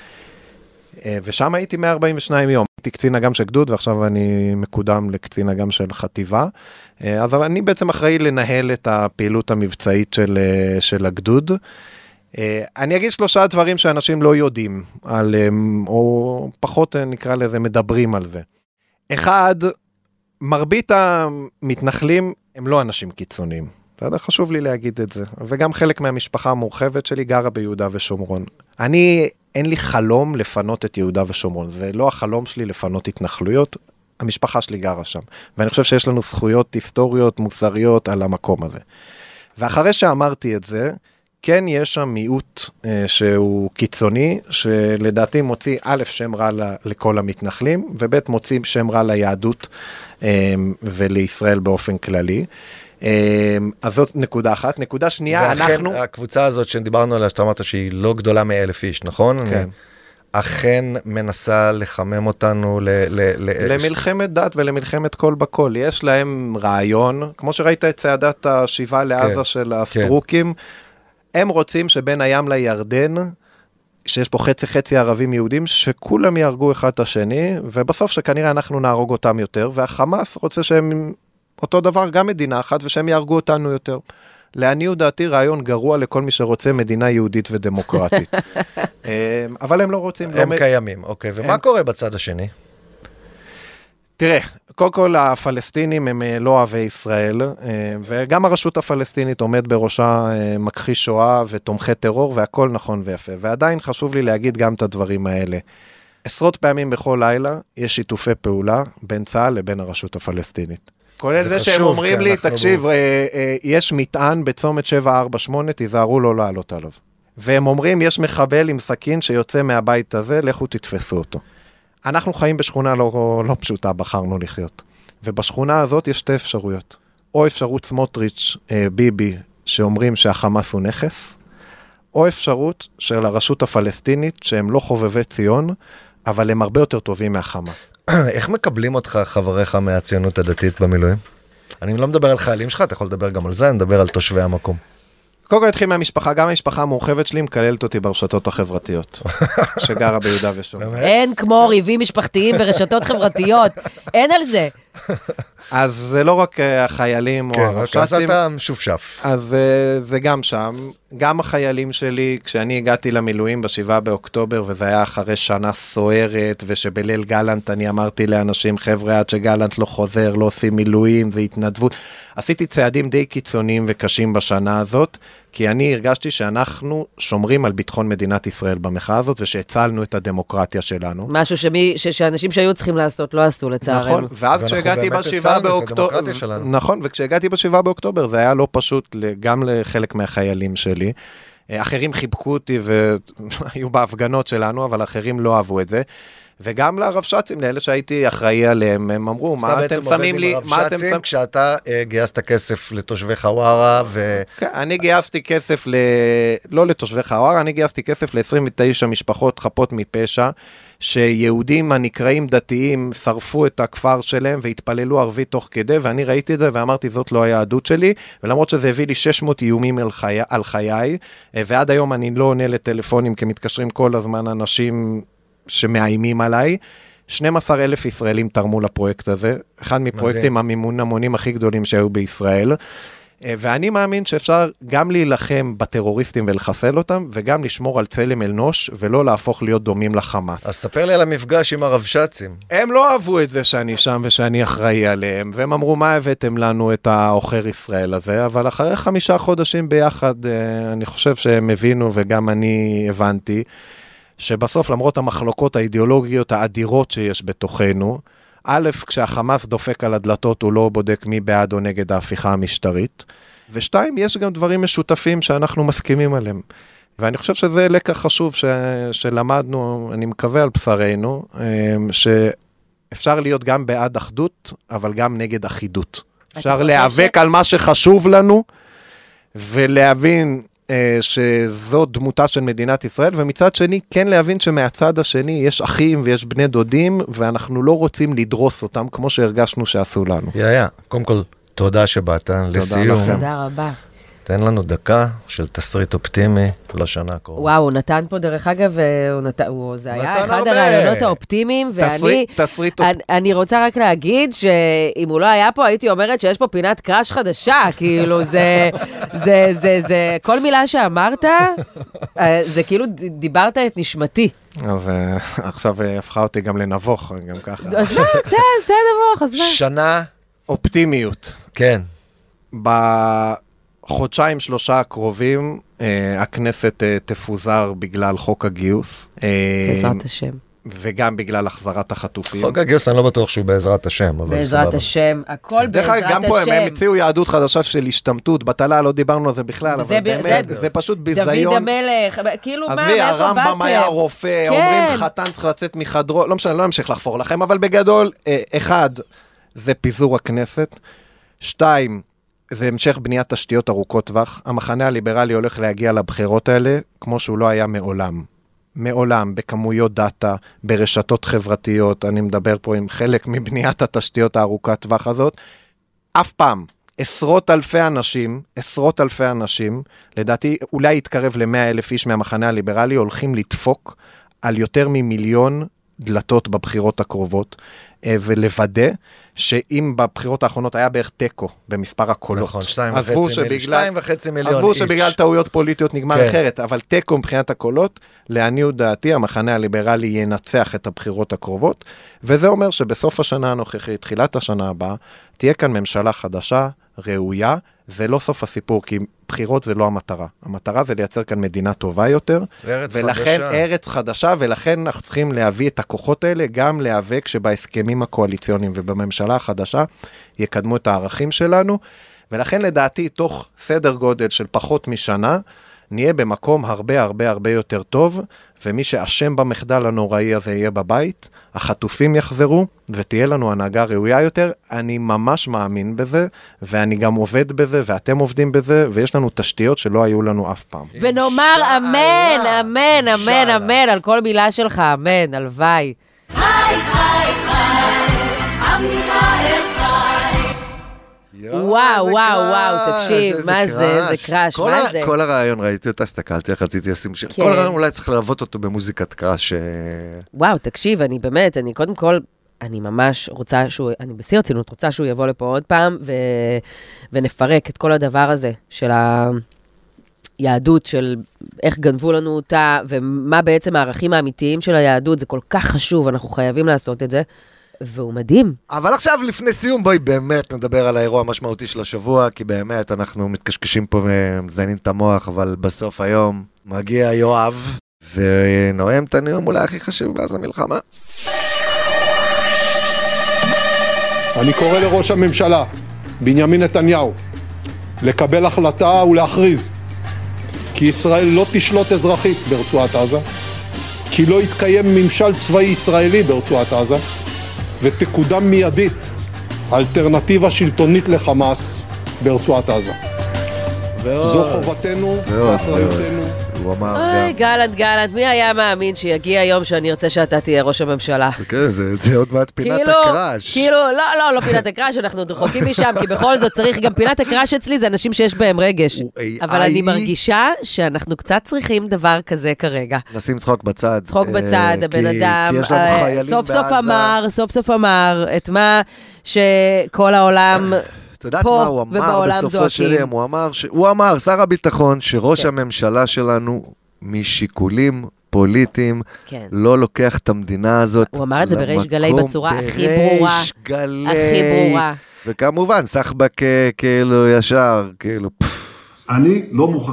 ושם הייתי מאה ארבעים ושניים יום. הייתי קצין אגם של גדוד, ועכשיו אני מקודם לקצין אגם של חטיבה. אז אני בעצם אחראי לנהל את הפעילות המבצעית של, של הגדוד. אני אגיד שלושה דברים שאנשים לא יודעים, על, או פחות נקרא לזה, מדברים על זה. אחד, מרבית המתנחלים הם לא אנשים קיצוניים. בסדר? חשוב לי להגיד את זה. וגם חלק מהמשפחה המורחבת שלי גרה ביהודה ושומרון. אני, אין לי חלום לפנות את יהודה ושומרון. זה לא החלום שלי לפנות התנחלויות. המשפחה שלי גרה שם. ואני חושב שיש לנו זכויות היסטוריות, מוסריות על המקום הזה. ואחרי שאמרתי את זה, כן יש שם מיעוט אה, שהוא קיצוני, שלדעתי מוציא א' שם רע לכל המתנחלים, וב' מוציא שם רע ליהדות אה, ולישראל באופן כללי. אה, אז זאת נקודה אחת. נקודה שנייה, ואכן, אנחנו... הקבוצה הזאת שדיברנו עליה, שאתה אמרת שהיא לא גדולה מאלף איש, נכון? כן. אכן מנסה לחמם אותנו ל... ל, ל למלחמת דת ולמלחמת כל בכל. יש להם רעיון, כמו שראית את צעדת השיבה לעזה כן, של הסטרוקים, כן. הם רוצים שבין הים לירדן, שיש פה חצי חצי ערבים יהודים, שכולם יהרגו אחד את השני, ובסוף שכנראה אנחנו נהרוג אותם יותר, והחמאס רוצה שהם אותו דבר, גם מדינה אחת, ושהם יהרגו אותנו יותר. לעניות דעתי רעיון גרוע לכל מי שרוצה מדינה יהודית ודמוקרטית. אבל הם לא רוצים... הם לא... קיימים, אוקיי. ומה הם... קורה בצד השני? תראה, קודם כל הפלסטינים הם לא אוהבי ישראל, וגם הרשות הפלסטינית עומד בראשה מכחיש שואה ותומכי טרור, והכל נכון ויפה. ועדיין חשוב לי להגיד גם את הדברים האלה. עשרות פעמים בכל לילה יש שיתופי פעולה בין צה"ל לבין הרשות הפלסטינית. כולל זה שהם אומרים לי, תקשיב, יש מטען בצומת שבע ארבע שמונה, תיזהרו לא לעלות עליו. והם אומרים, יש מחבל עם סכין שיוצא מהבית הזה, לכו תתפסו אותו. אנחנו חיים בשכונה לא, לא פשוטה, בחרנו לחיות. ובשכונה הזאת יש שתי אפשרויות. או אפשרות סמוטריץ' ביבי, שאומרים שהחמאס הוא נכס, או אפשרות של הרשות הפלסטינית, שהם לא חובבי ציון, אבל הם הרבה יותר טובים מהחמאס. איך מקבלים אותך חבריך מהציונות הדתית במילואים? אני לא מדבר על חיילים שלך, אתה יכול לדבר גם על זה, אני מדבר על תושבי המקום. קודם כל התחיל מהמשפחה, גם המשפחה המורחבת שלי מקללת אותי ברשתות החברתיות, שגרה ביהודה ושומרון. אין כמו ריבים משפחתיים ברשתות חברתיות, אין על זה. אז זה לא רק החיילים או הרבש"צים. אז אתה משופשף. אז זה גם שם. גם החיילים שלי, כשאני הגעתי למילואים בשבעה באוקטובר, וזה היה אחרי שנה סוערת, ושבליל גלנט אני אמרתי לאנשים, חבר'ה, עד שגלנט לא חוזר, לא עושים מילואים, זה התנדבות. עשיתי צעדים די קיצוניים וקשים בשנה הזאת, כי אני הרגשתי שאנחנו שומרים על ביטחון מדינת ישראל במחאה הזאת, ושהצלנו את הדמוקרטיה שלנו. משהו שמי, ש, שאנשים שהיו צריכים לעשות, לא עשו לצערנו. נכון, ואז כשהגעתי בשבעה באוקטובר, נכון, וכשהגעתי בשבעה באוקטובר, זה היה לא פשוט גם לחלק מהחיילים שלי. אחרים חיבקו אותי והיו בהפגנות שלנו, אבל אחרים לא אהבו את זה. וגם לרבש"צים, לאלה שהייתי אחראי עליהם, הם אמרו, מה אתם שמים לי... מה אתם שמים... כשאתה גייסת כסף לתושבי חווארה ו... כן, אני גייסתי כסף ל... לא לתושבי חווארה, אני גייסתי כסף ל-עשרים ותשע משפחות חפות מפשע, שיהודים הנקראים דתיים שרפו את הכפר שלהם והתפללו ערבית תוך כדי, ואני ראיתי את זה ואמרתי, זאת לא היהדות שלי, ולמרות שזה הביא לי שש מאות איומים על, חי... על חיי, ועד היום אני לא עונה לטלפונים, כי מתקשרים כל הזמן אנשים... שמאיימים עליי, שנים עשר אלף ישראלים תרמו לפרויקט הזה, אחד מפרויקטים המימון המונים הכי גדולים שהיו בישראל, ואני מאמין שאפשר גם להילחם בטרוריסטים ולחסל אותם, וגם לשמור על צלם אנוש, ולא להפוך להיות דומים לחמאס. אז ספר לי על המפגש עם הרבש"צים. הם לא אהבו את זה שאני שם ושאני אחראי עליהם, והם אמרו, מה הבאתם לנו את האוחר ישראל הזה, אבל אחרי חמישה חודשים ביחד, אני חושב שהם הבינו, וגם אני הבנתי, שבסוף למרות המחלוקות האידיאולוגיות האדירות שיש בתוכנו, א', כשהחמאס דופק על הדלתות, הוא לא בודק מי בעד או נגד ההפיכה המשטרית. ושתיים, יש גם דברים משותפים שאנחנו מסכימים עליהם. ואני חושב שזה לקח חשוב ש... שלמדנו, אני מקווה על בשרנו, שאפשר להיות גם בעד אחדות, אבל גם נגד אחידות. אפשר להיאבק על מה שחשוב לנו, ולהבין שזו דמותה של מדינת ישראל, ומצד שני, כן להבין שמהצד השני יש אחים ויש בני דודים, ואנחנו לא רוצים לדרוס אותם, כמו שהרגשנו שעשו לנו. יא יא, קודם כל, תודה שבאת, לסיום. תודה רבה. תן לנו דקה של תסריט אופטימי לשנה הקרובה. וואו, הוא נתן פה דרך אגב, הוא נת... הוא... זה היה אחד הרעיונות האופטימיים, ואני תסריט... אני, אני רוצה רק להגיד שאם הוא לא היה פה, הייתי אומרת שיש פה פינת קראש חדשה, כאילו זה, זה, זה, זה, כל מילה שאמרת, זה כאילו דיברת את נשמתי. אז עכשיו הפכה אותי גם לנבוך, גם ככה. אז מה, קצת, קצת נבוך, אז מה? שנה אופטימיות. כן. ב... חודשיים שלושה הקרובים, אה, הכנסת אה, תפוזר בגלל חוק הגיוס. אה, בעזרת השם. וגם בגלל החזרת החטופים. חוק הגיוס, אני לא בטוח שהוא בעזרת השם. בעזרת השם, הכל בעזרת השם. גם פה הם הציעו יהדות חדשה של השתמטות, בטלה, לא דיברנו על זה בכלל, אבל באמת, זה פשוט ביזיון. דוד המלך, כאילו מה, מאיפה באתם? הרמב"ם היה רופא, אומרים חתן צריך לצאת מחדרו, לא משנה, לא אמשיך לחפור לכם, אבל בגדול, אחד, זה פיזור הכנסת, שתיים, זה המשך בניית תשתיות ארוכות טווח. המחנה הליברלי הולך להגיע לבחירות האלה, כמו שהוא לא היה מעולם. מעולם, בכמויות דאטה, ברשתות חברתיות, אני מדבר פה עם חלק מבניית התשתיות הארוכת טווח הזאת. אף פעם, עשרות אלפי אנשים, עשרות אלפי אנשים, לדעתי אולי יתקרב ל-מאה אלף איש מהמחנה הליברלי, הולכים לדפוק על יותר ממיליון דלתות בבחירות הקרובות, ולוודא שאם בבחירות האחרונות היה בערך טקו במספר הקולות. נכון, שתיים וחצי מיליון איש. עזבו שבגלל טעויות פוליטיות נגמר אחרת, אבל טקו מבחינת הקולות, לעניות דעתי, המחנה הליברלי ינצח את הבחירות הקרובות, וזה אומר שבסוף השנה הנוכחית, תחילת השנה הבאה, תהיה כאן ממשלה חדשה, ראויה, זה לא סוף הסיפור, כי בחירות זה לא המטרה. המטרה זה לייצר כאן מדינה טובה יותר, ארץ ולכן חדשה. ארץ חדשה, ולכן אנחנו צריכים להביא את הכוחות האלה, גם להיאבק שבהסכמים הקואליציוניים ובממשלה החדשה יקדמו את הערכים שלנו, ולכן לדעתי תוך סדר גודל של פחות משנה, נהיה במקום הרבה הרבה הרבה יותר טוב, ומי שאשם במחדל הנוראי הזה יהיה בבית, החטופים יחזרו, ותהיה לנו הנהגה ראויה יותר. אני ממש מאמין בזה, ואני גם עובד בזה, ואתם עובדים בזה, ויש לנו תשתיות שלא היו לנו אף פעם. ונאמר אמן, אמן, אמן, אמן, על כל מילה שלך, אמן, הלוואי. חי, חי, חי, עם ישראל חי. וואו, וואו, וואו, תקשיב, מה זה, זה קראש, מה זה? כל הרעיון, ראיתי אותה, הסתכלתי, איך רציתי לשים שיר. כל הרעיון אולי צריך ללוות אותו במוזיקת קראש. וואו, תקשיב, אני באמת, אני קודם כל, אני ממש רוצה שהוא, אני בשיא הרצינות, רוצה שהוא יבוא לפה עוד פעם, ונפרק את כל הדבר הזה של היהדות, של איך גנבו לנו אותה, ומה בעצם הערכים האמיתיים של היהדות, זה כל כך חשוב, אנחנו חייבים לעשות את זה. והוא מדהים. אבל עכשיו לפני סיום בואי באמת נדבר על האירוע המשמעותי של השבוע, כי באמת אנחנו מתקשקשים פה ומזיינים את המוח, אבל בסוף היום מגיע יואב ונואם את הנאום אולי הכי חשוב מאז המלחמה. אני קורא לראש הממשלה בנימין נתניהו לקבל החלטה ולהכריז כי ישראל לא תשלוט אזרחית ברצועת עזה, כי לא יתקיים ממשל צבאי ישראלי ברצועת עזה, ותקודם מיידית אלטרנטיבה שלטונית לחמאס ברצועת עזה. זו חובתנו ואחריותנו. הוא אמר אוי, גלנט, גלנט, מי היה מאמין שיגיע היום שאני ארצה שאתה תהיה ראש הממשלה? כן, זה עוד מעט פינת הקראש. כאילו, לא, לא, לא פינת הקראש, אנחנו רחוקים משם, כי בכל זאת צריך, גם פינת הקראש אצלי זה אנשים שיש בהם רגש. אבל אני מרגישה שאנחנו קצת צריכים דבר כזה כרגע. נשים צחוק בצד. צחוק בצד, הבן אדם, סוף סוף אמר, סוף סוף אמר את מה שכל העולם... אתה יודעת מה הוא אמר בסופו של יום? הוא אמר, הוא אמר, שר הביטחון, שראש הממשלה שלנו משיקולים פוליטיים, לא לוקח את המדינה הזאת. הוא אמר את זה בריש גלי בצורה הכי ברורה. בריש גלי. הכי ברורה. וכמובן, סחבק כאילו ישר, כאילו... אני לא מוכן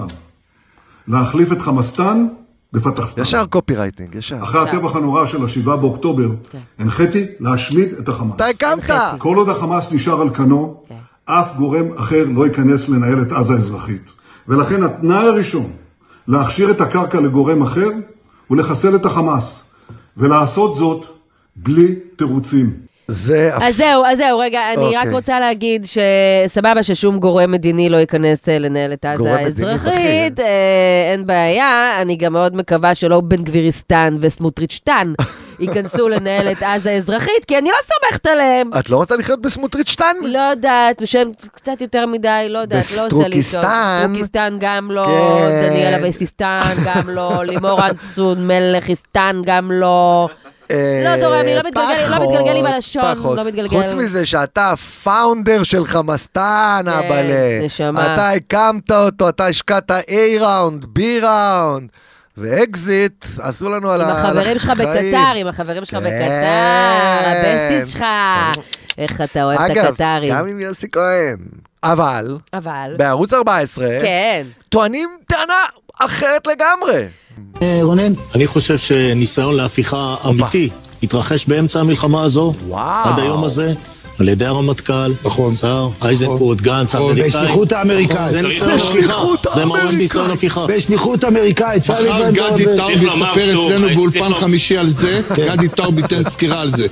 להחליף את חמאסטן בפתחסטן. ישר קופי רייטינג, ישר. אחרי הטבח הנורא של השבעה באוקטובר, הנחיתי להשמיד את החמאס. אתה הקמת! כל עוד החמאס נשאר על כנו, אף גורם אחר לא ייכנס לנהל את עזה האזרחית. ולכן התנאי הראשון להכשיר את הקרקע לגורם אחר הוא לחסל את החמאס. ולעשות זאת בלי תירוצים. זה... אז זהו, אז זהו, רגע, אני רק רוצה להגיד שסבבה ששום גורם מדיני לא ייכנס לנהל את עזה האזרחית, אין בעיה, אני גם מאוד מקווה שלא בן גביריסטן וסמוטריצ'טן ייכנסו לנהל את עזה האזרחית, כי אני לא סומכת עליהם. את לא רוצה לחיות בסמוטריצ'טן? לא יודעת, בשם קצת יותר מדי, לא יודעת, לא עושה לי טוב. בסטרוקיסטן. סטרוקיסטן גם לא, דניאל אבייסיסטן גם לא, לימור אנסון מלכיסטן גם לא... לא זורם לי, לא מתגלגל לי בלשון, לא מתגלגל. חוץ מזה שאתה פאונדר של חמאסטן, אבאלה. נשמה. אתה הקמת אותו, אתה השקעת A ראונד, B ראונד, ואקזיט, עשו לנו על החיים. עם החברים שלך בקטר, עם החברים שלך בקטר, הבסטיס שלך. איך אתה אוהב את הקטרים. אגב, גם עם יוסי כהן. אבל, אבל, בערוץ ארבע עשרה, כן. טוענים טענה אחרת לגמרי. רונן? אני חושב שניסיון להפיכה אמיתי התרחש באמצע המלחמה הזו, עד היום הזה, על ידי הרמטכ"ל, שר, אייזנקוט, גנץ, האמריקאי. בשליחות האמריקאית. בשליחות האמריקאית. זה ממש ניסיון הפיכה. בשליחות האמריקאית. מחר גדי טאוב יספר אצלנו באולפן חמישי על זה, גדי טאוב ייתן סקירה על זה.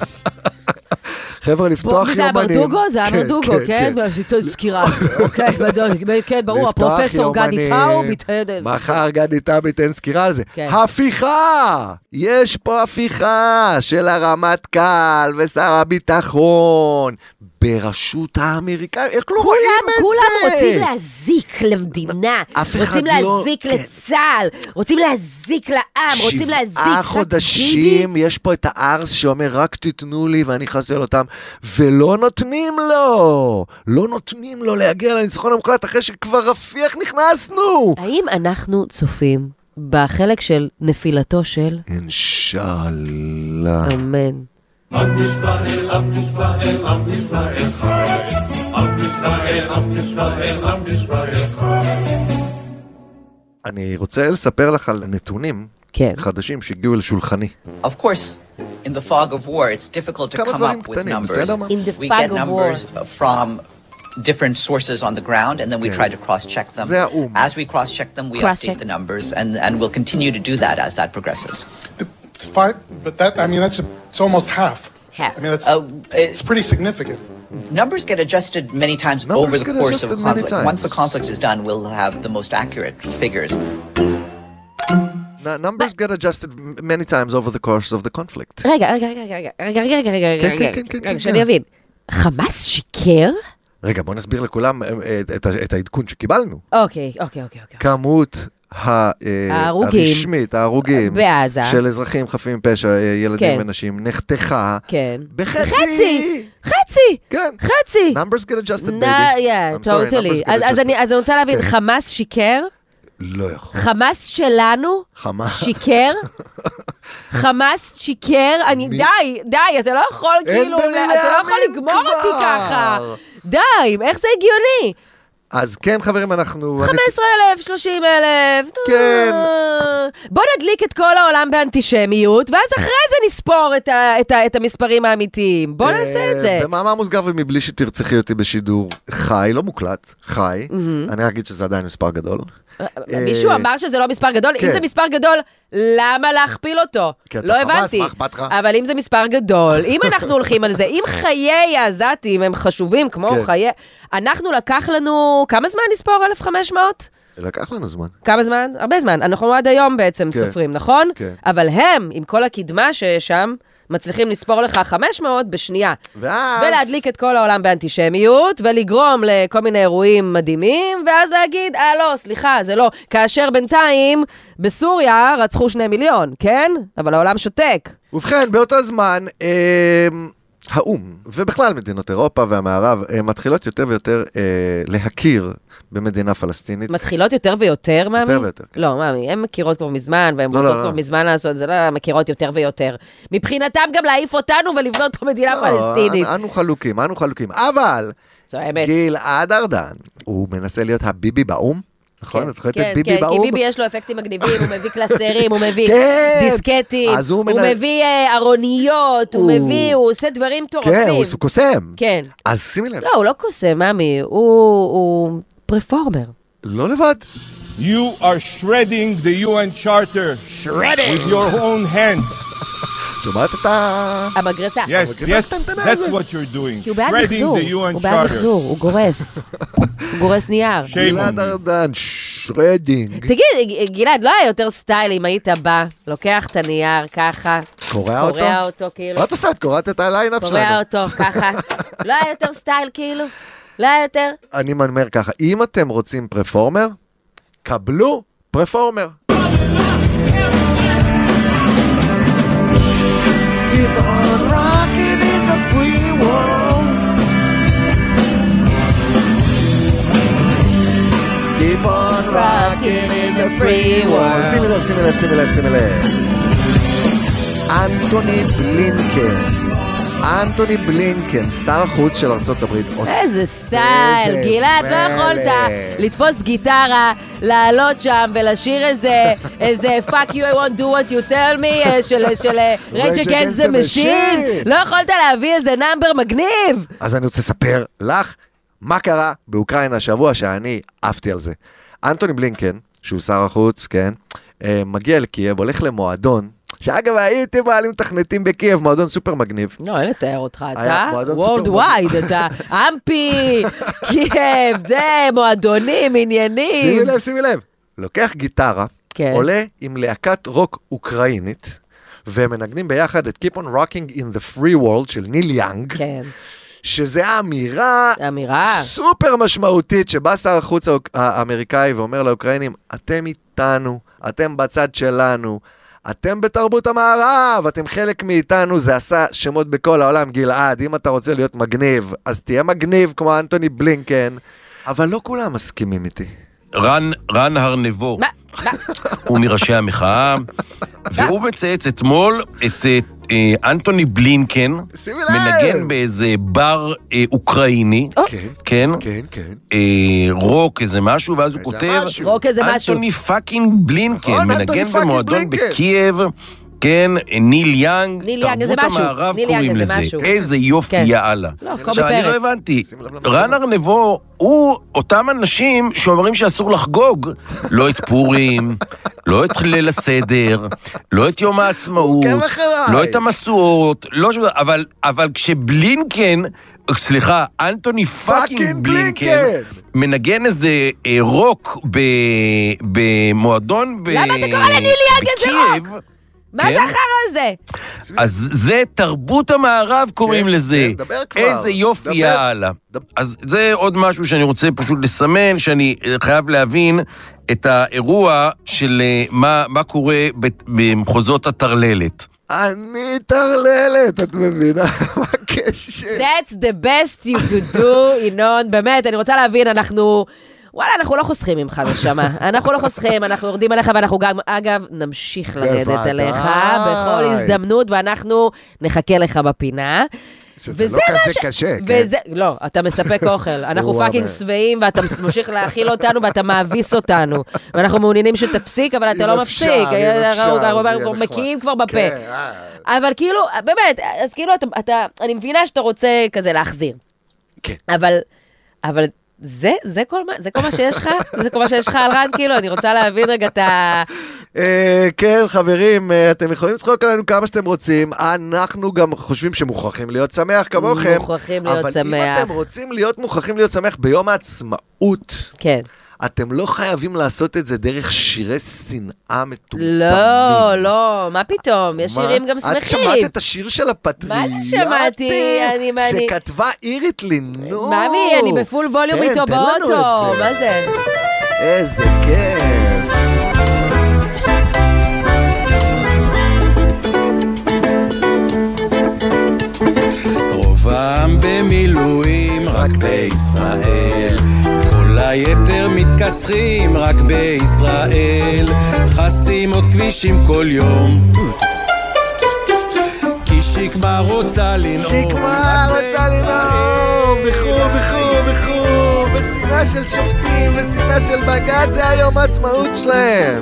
חבר'ה, לפתוח יומנים. זה הברדוגו? זה הברדוגו, כן? סקירה. אוקיי, כן, ברור, הפרופסור גדי טאוב. מחר גדי טאוב ייתן סקירה על זה. הפיכה! יש פה הפיכה של הרמטכ"ל ושר הביטחון בראשות האמריקאים. איך לא רואים את זה? כולם רוצים להזיק למדינה, רוצים להזיק לצה"ל, רוצים להזיק לעם, רוצים להזיק רק ביבי. שבעה חודשים יש פה את הארס שאומר רק תיתנו לי ואני חסל אותם, ולא נותנים לו, לא נותנים לו להגיע לניצחון המוחלט אחרי שכבר רפיח נכנסנו. האם אנחנו צופים בחלק של נפילתו של? אינשאללה. אמן. עם ישראל, עם ישראל, עם ישראל חי. עם ישראל, עם ישראל, עם ישראל חי. אני רוצה לספר לך על נתונים חדשים שהגיעו לשולחני. Of course, in the fog of war, it's difficult to come up with numbers. We get numbers from different sources on the ground, and then we try to cross-check them. As we cross-check them, we update the numbers, and, and we'll continue to do that as that progresses. Fine, but that, I mean, that's a, it's almost half. Half. I mean, that's, uh, it's pretty significant. Numbers get adjusted many times numbers over the course of a conflict. Once the conflict is done, we'll have the most accurate figures. Numbers get adjusted many times over the course of the conflict. רגע, רגע, רגע, רגע, רגע, רגע, רגע, רגע, רגע, שאני אבין. חמאס שיקר? רגע, בוא נסביר לכולם את העדכון שקיבלנו. אוקיי, אוקיי, אוקיי. כמות הרשמית, ההרוגים של אזרחים חפים פשע, ילדים ונשים, נחתכה בחצי. חצי! כן. חצי! Numbers get adjusted, baby. Yeah, totally. אז אני רוצה להבין, חמאס שיקר? לא יכול. חמאס שלנו? חמאס. שיקר? חמאס שיקר? אני, די, די, אתה לא יכול כאילו, אתה לא יכול לגמור אותי ככה. די, איך זה הגיוני? אז כן, חברים, אנחנו... חמישה עשר אלף, שלושים אלף. כן. בוא נדליק את כל העולם באנטישמיות, ואז אחרי זה נספור את, ה, את, ה, את המספרים האמיתיים. בוא נעשה את זה. במאמר מוסגר ומבלי שתרצחי אותי בשידור חי, לא מוקלט, חי. אני אגיד שזה עדיין מספר גדול. מישהו אמר שזה לא מספר גדול, אם זה מספר גדול, למה להכפיל אותו? לא הבנתי. אבל אם זה מספר גדול, אם אנחנו הולכים על זה, אם חיי העזתים הם חשובים, כמו חיי... אנחנו לקח לנו... כמה זמן נספור? אלף וחמש מאות? לקח לנו זמן. כמה זמן? הרבה זמן. אנחנו עד היום בעצם סופרים, נכון? אבל הם, עם כל הקדמה שיש שם, מצליחים לספור לך חמש מאות בשנייה. ואז... ולהדליק את כל העולם באנטישמיות, ולגרום לכל מיני אירועים מדהימים, ואז להגיד, אה לא, סליחה, זה לא. כאשר בינתיים, בסוריה רצחו שני מיליון, כן? אבל העולם שותק. ובכן, באותו זמן, אה, האום, ובכלל מדינות אירופה והמערב, אה, מתחילות יותר ויותר אה, להכיר במדינה פלסטינית. מתחילות יותר ויותר, מאמי? יותר ויותר. לא, מאמי, הן מכירות כבר מזמן, והן רוצות כבר מזמן לעשות, זה לא מכירות יותר ויותר. מבחינתם גם להעיף אותנו ולבנות פה מדינה פלסטינית. אנו חלוקים, אנו חלוקים. אבל, גלעד ארדן, הוא מנסה להיות הביבי באום, נכון? את זוכרת את ביבי באום? כי ביבי יש לו אפקטים מגניבים, הוא מביא קלסרים, הוא מביא דיסקטים, הוא מביא ארוניות, הוא מביא, הוא עושה דברים טורפים. כן, הוא קוסם. כן. אז שימי לב. לא, הוא לא קוסם, מאמי, הוא... פרפורמר. לא לבד. You are shredding the U N Charter. Shredding! With your own hands. שומעת את ה... המגרסה. Yes, yes, that's what you're doing. כי הוא בעד מחזור. הוא בעד מחזור, הוא גורס. הוא גורס נייר. גלעד ארדן, שרדינג. תגיד, גלעד, לא היה יותר סטייל אם היית בא, לוקח את הנייר ככה. קורע אותו? קורע אותו כאילו. מה את עושה? את קורעת את הליינאפ שלנו. קורע אותו ככה. לא היה יותר סטייל כאילו. לא יותר. אני אומר ככה, אם אתם רוצים פרפורמר, קבלו פרפורמר. Keep on rocking in the free world. Keep on rocking in the free world. שימי לב, שימי לב, שימי לב, שימי לב. אנטוני בלינקן. אנטוני בלינקן, שר החוץ של ארצות הברית. איזה סטייל, גלעד, לא יכולת לתפוס גיטרה, לעלות שם ולשיר איזה, איזה fuck you, I won't do what you tell me, של Rage Against the Machine. לא יכולת להביא איזה נאמבר מגניב. אז אני רוצה לספר לך מה קרה באוקראינה השבוע שאני עפתי על זה. אנטוני בלינקן, שהוא שר החוץ, כן, מגיע לקייב, הולך למועדון, שאגב, הייתם מעלים תכנתים בקייב, מועדון סופר מגניב. לא, אין לתאר אותך, אתה Worldwide, אתה אמפי, קייב, זה, מועדונים, עניינים. שימי לב, שימי לב. לוקח גיטרה, עולה עם להקת רוק אוקראינית, והם מנגנים ביחד את Keep on Rocking in the Free World של ניל יאנג. כן. שזה אמירה, אמירה סופר משמעותית, שבא שר החוץ האמריקאי ואומר לאוקראינים, אתם איתנו, אתם בצד שלנו, אתם בתרבות המערב, אתם חלק מאיתנו, זה עשה שמות בכל העולם. גלעד, אם אתה רוצה להיות מגניב, אז תהיה מגניב כמו אנטוני בלינקן, אבל לא כולם מסכימים איתי. רן, רן הרנבו, הוא מראשי המחאה, והוא מצייץ אתמול את אנטוני בלינקן, מנגן באיזה בר אוקראיני, כן, רוק איזה משהו, ואז הוא כותב, אנטוני פאקינג בלינקן, מנגן במועדון בקייב, כן, ניל יאנג, תרבות המערב קוראים לזה, איזה יופי יאללה. עכשיו, אני לא הבנתי, רן הרנבו הוא אותם אנשים שאומרים שאסור לחגוג, לא את פורים, לא את ליל הסדר, לא את יום העצמאות, לא את המסורות, אבל כשבלינקן, סליחה, אנטוני פאקינג בלינקן, מנגן איזה רוק במועדון בקייב, למה אתה קורא לניל יאנג איזה רוק? מה זה אחר הזה? אז זה תרבות המערב קוראים לזה. איזה יופי יאללה. אז זה עוד משהו שאני רוצה פשוט לסמן, שאני חייב להבין את האירוע של מה קורה במחוזות הטרללת. אני טרללת, את מבינה? מה הקשר? That's the best you could do, ינון. באמת, אני רוצה להבין, אנחנו... וואלה, אנחנו לא חוסכים ממך נשמה. אנחנו לא חוסכים, אנחנו יורדים עליך, ואנחנו גם, אגב, נמשיך לרדת עליך בכל הזדמנות, ואנחנו נחכה לך בפינה. שזה לא כזה קשה, כן? לא, אתה מספק אוכל. אנחנו פאקינג שבעים, ואתה ממשיך להאכיל אותנו, ואתה מאביס אותנו. ואנחנו מעוניינים שתפסיק, אבל אתה לא מפסיק. אנחנו מקיאים כבר בפה. אבל כאילו, באמת, אז כאילו, אני מבינה שאתה רוצה כזה להחזיר. כן. אבל, אבל... זה, זה כל מה, זה כל מה שיש לך? זה כל מה שיש לך על רן, כאילו, אני רוצה להבין רגע את ה... כן, חברים, אתם יכולים לצחוק עלינו כמה שאתם רוצים, אנחנו גם חושבים שמוכרחים להיות שמח כמוכם. מוכרחים להיות שמח. אבל אם אתם רוצים להיות מוכרחים להיות שמח ביום העצמאות, כן. אתם לא חייבים לעשות את זה דרך שירי שנאה מטומטמים. לא, לא, מה פתאום? יש שירים גם שמחים. את שמעת את השיר של הפטריוטים? מה זה שמעתי? אני, מה אני... שכתבה אירית לינור. ממי, אני בפול ווליום איתו באוטו. מה זה? איזה כיף. רוב העם במילואים רק בישראל, היתר מתכסחים רק בישראל, חסימות כבישים כל יום, כי שקמה רוצה לנאום, שקמה רוצה לנאום, וכו וכו וכו, בשנאה של שופטים, בשנאה של בג"ץ, זה היום העצמאות שלהם.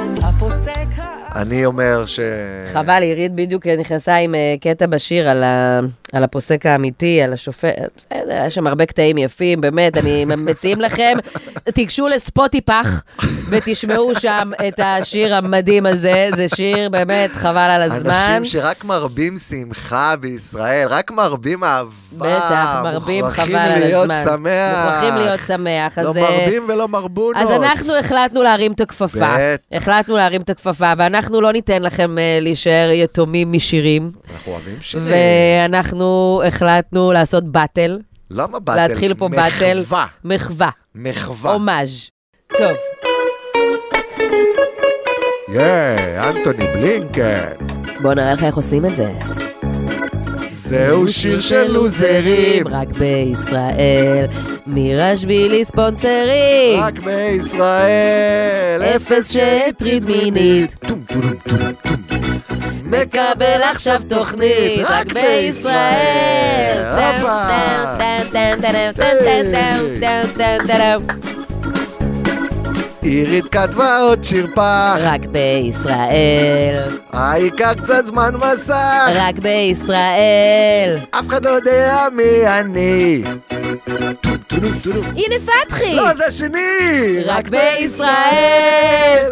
אני אומר ש... חבל, עירית בדיוק נכנסה עם קטע בשיר על, ה... על הפוסק האמיתי, על השופט, בסדר, יש שם הרבה קטעים יפים, באמת, אני מציעים לכם, תיגשו לספוטיפח ותשמעו שם את השיר המדהים הזה, זה שיר באמת חבל על הזמן. אנשים שרק מרבים שמחה בישראל, רק מרבים אהבה, בטח, מרבים חבל על הזמן. שמח. מוכרחים להיות שמח. לא אז, מרבים ולא מרבונות. אז אנחנו החלטנו להרים את הכפפה, החלטנו להרים את הכפפה, ואנחנו אנחנו לא ניתן לכם uh, להישאר יתומים משירים. אנחנו אוהבים שירים. ואנחנו החלטנו לעשות באטל. למה באטל? להתחיל פה באטל. מחווה. מחווה. מחווה. הומאז'. טוב. יאי, אנטוני בלינקן. בואו נראה לך איך עושים את זה. זהו שיר של לוזרים. רק בישראל. מירשבילי ספונסרים. רק בישראל. אפס שהטריד מינית. מקבל עכשיו תוכנית. רק בישראל. עירית כתבה עוד שיר פח. רק בישראל. העיקר קצת זמן מסך. רק בישראל. אף אחד לא יודע מי אני. הנה פתחי. לא, זה שני. רק בישראל.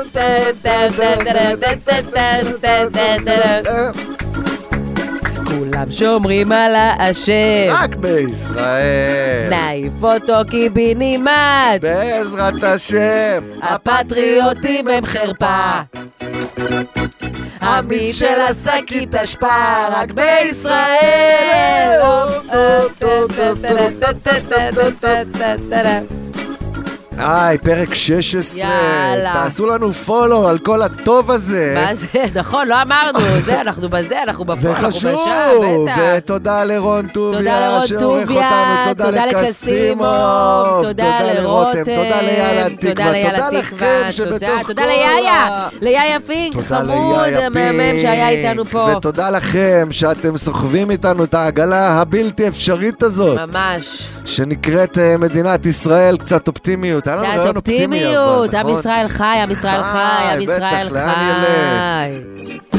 כולם שומרים על האשם. רק בישראל. נעיף אותו קיבינימט. בעזרת השם. הפטריוטים הם חרפה. המיץ של השקית השפעה. רק בישראל. היי, פרק שש עשרה. יאללה. תעשו לנו פולו על כל הטוב הזה. מה זה? נכון, לא אמרנו. זה, אנחנו בזה, אנחנו בפולו, אנחנו בשעה, בטח. זה חשוב. ותודה לרון טוביה, שעורך אותנו. תודה לקסימוב. תודה לרותם. תודה לאייל התקווה. תודה לכם שבתוך כל... תודה ליאיה. ליאיה פינק, חמוד, המאמן שהיה איתנו פה. ותודה לכם שאתם סוחבים איתנו את העגלה הבלתי אפשרית הזאת. ממש. שנקראת מדינת ישראל, קצת אופטימיות. היה לנו רעיון אופטימי, אבל, נכון? עם ישראל חי, עם ישראל חי, עם ישראל חי. בטח, לאן ילך?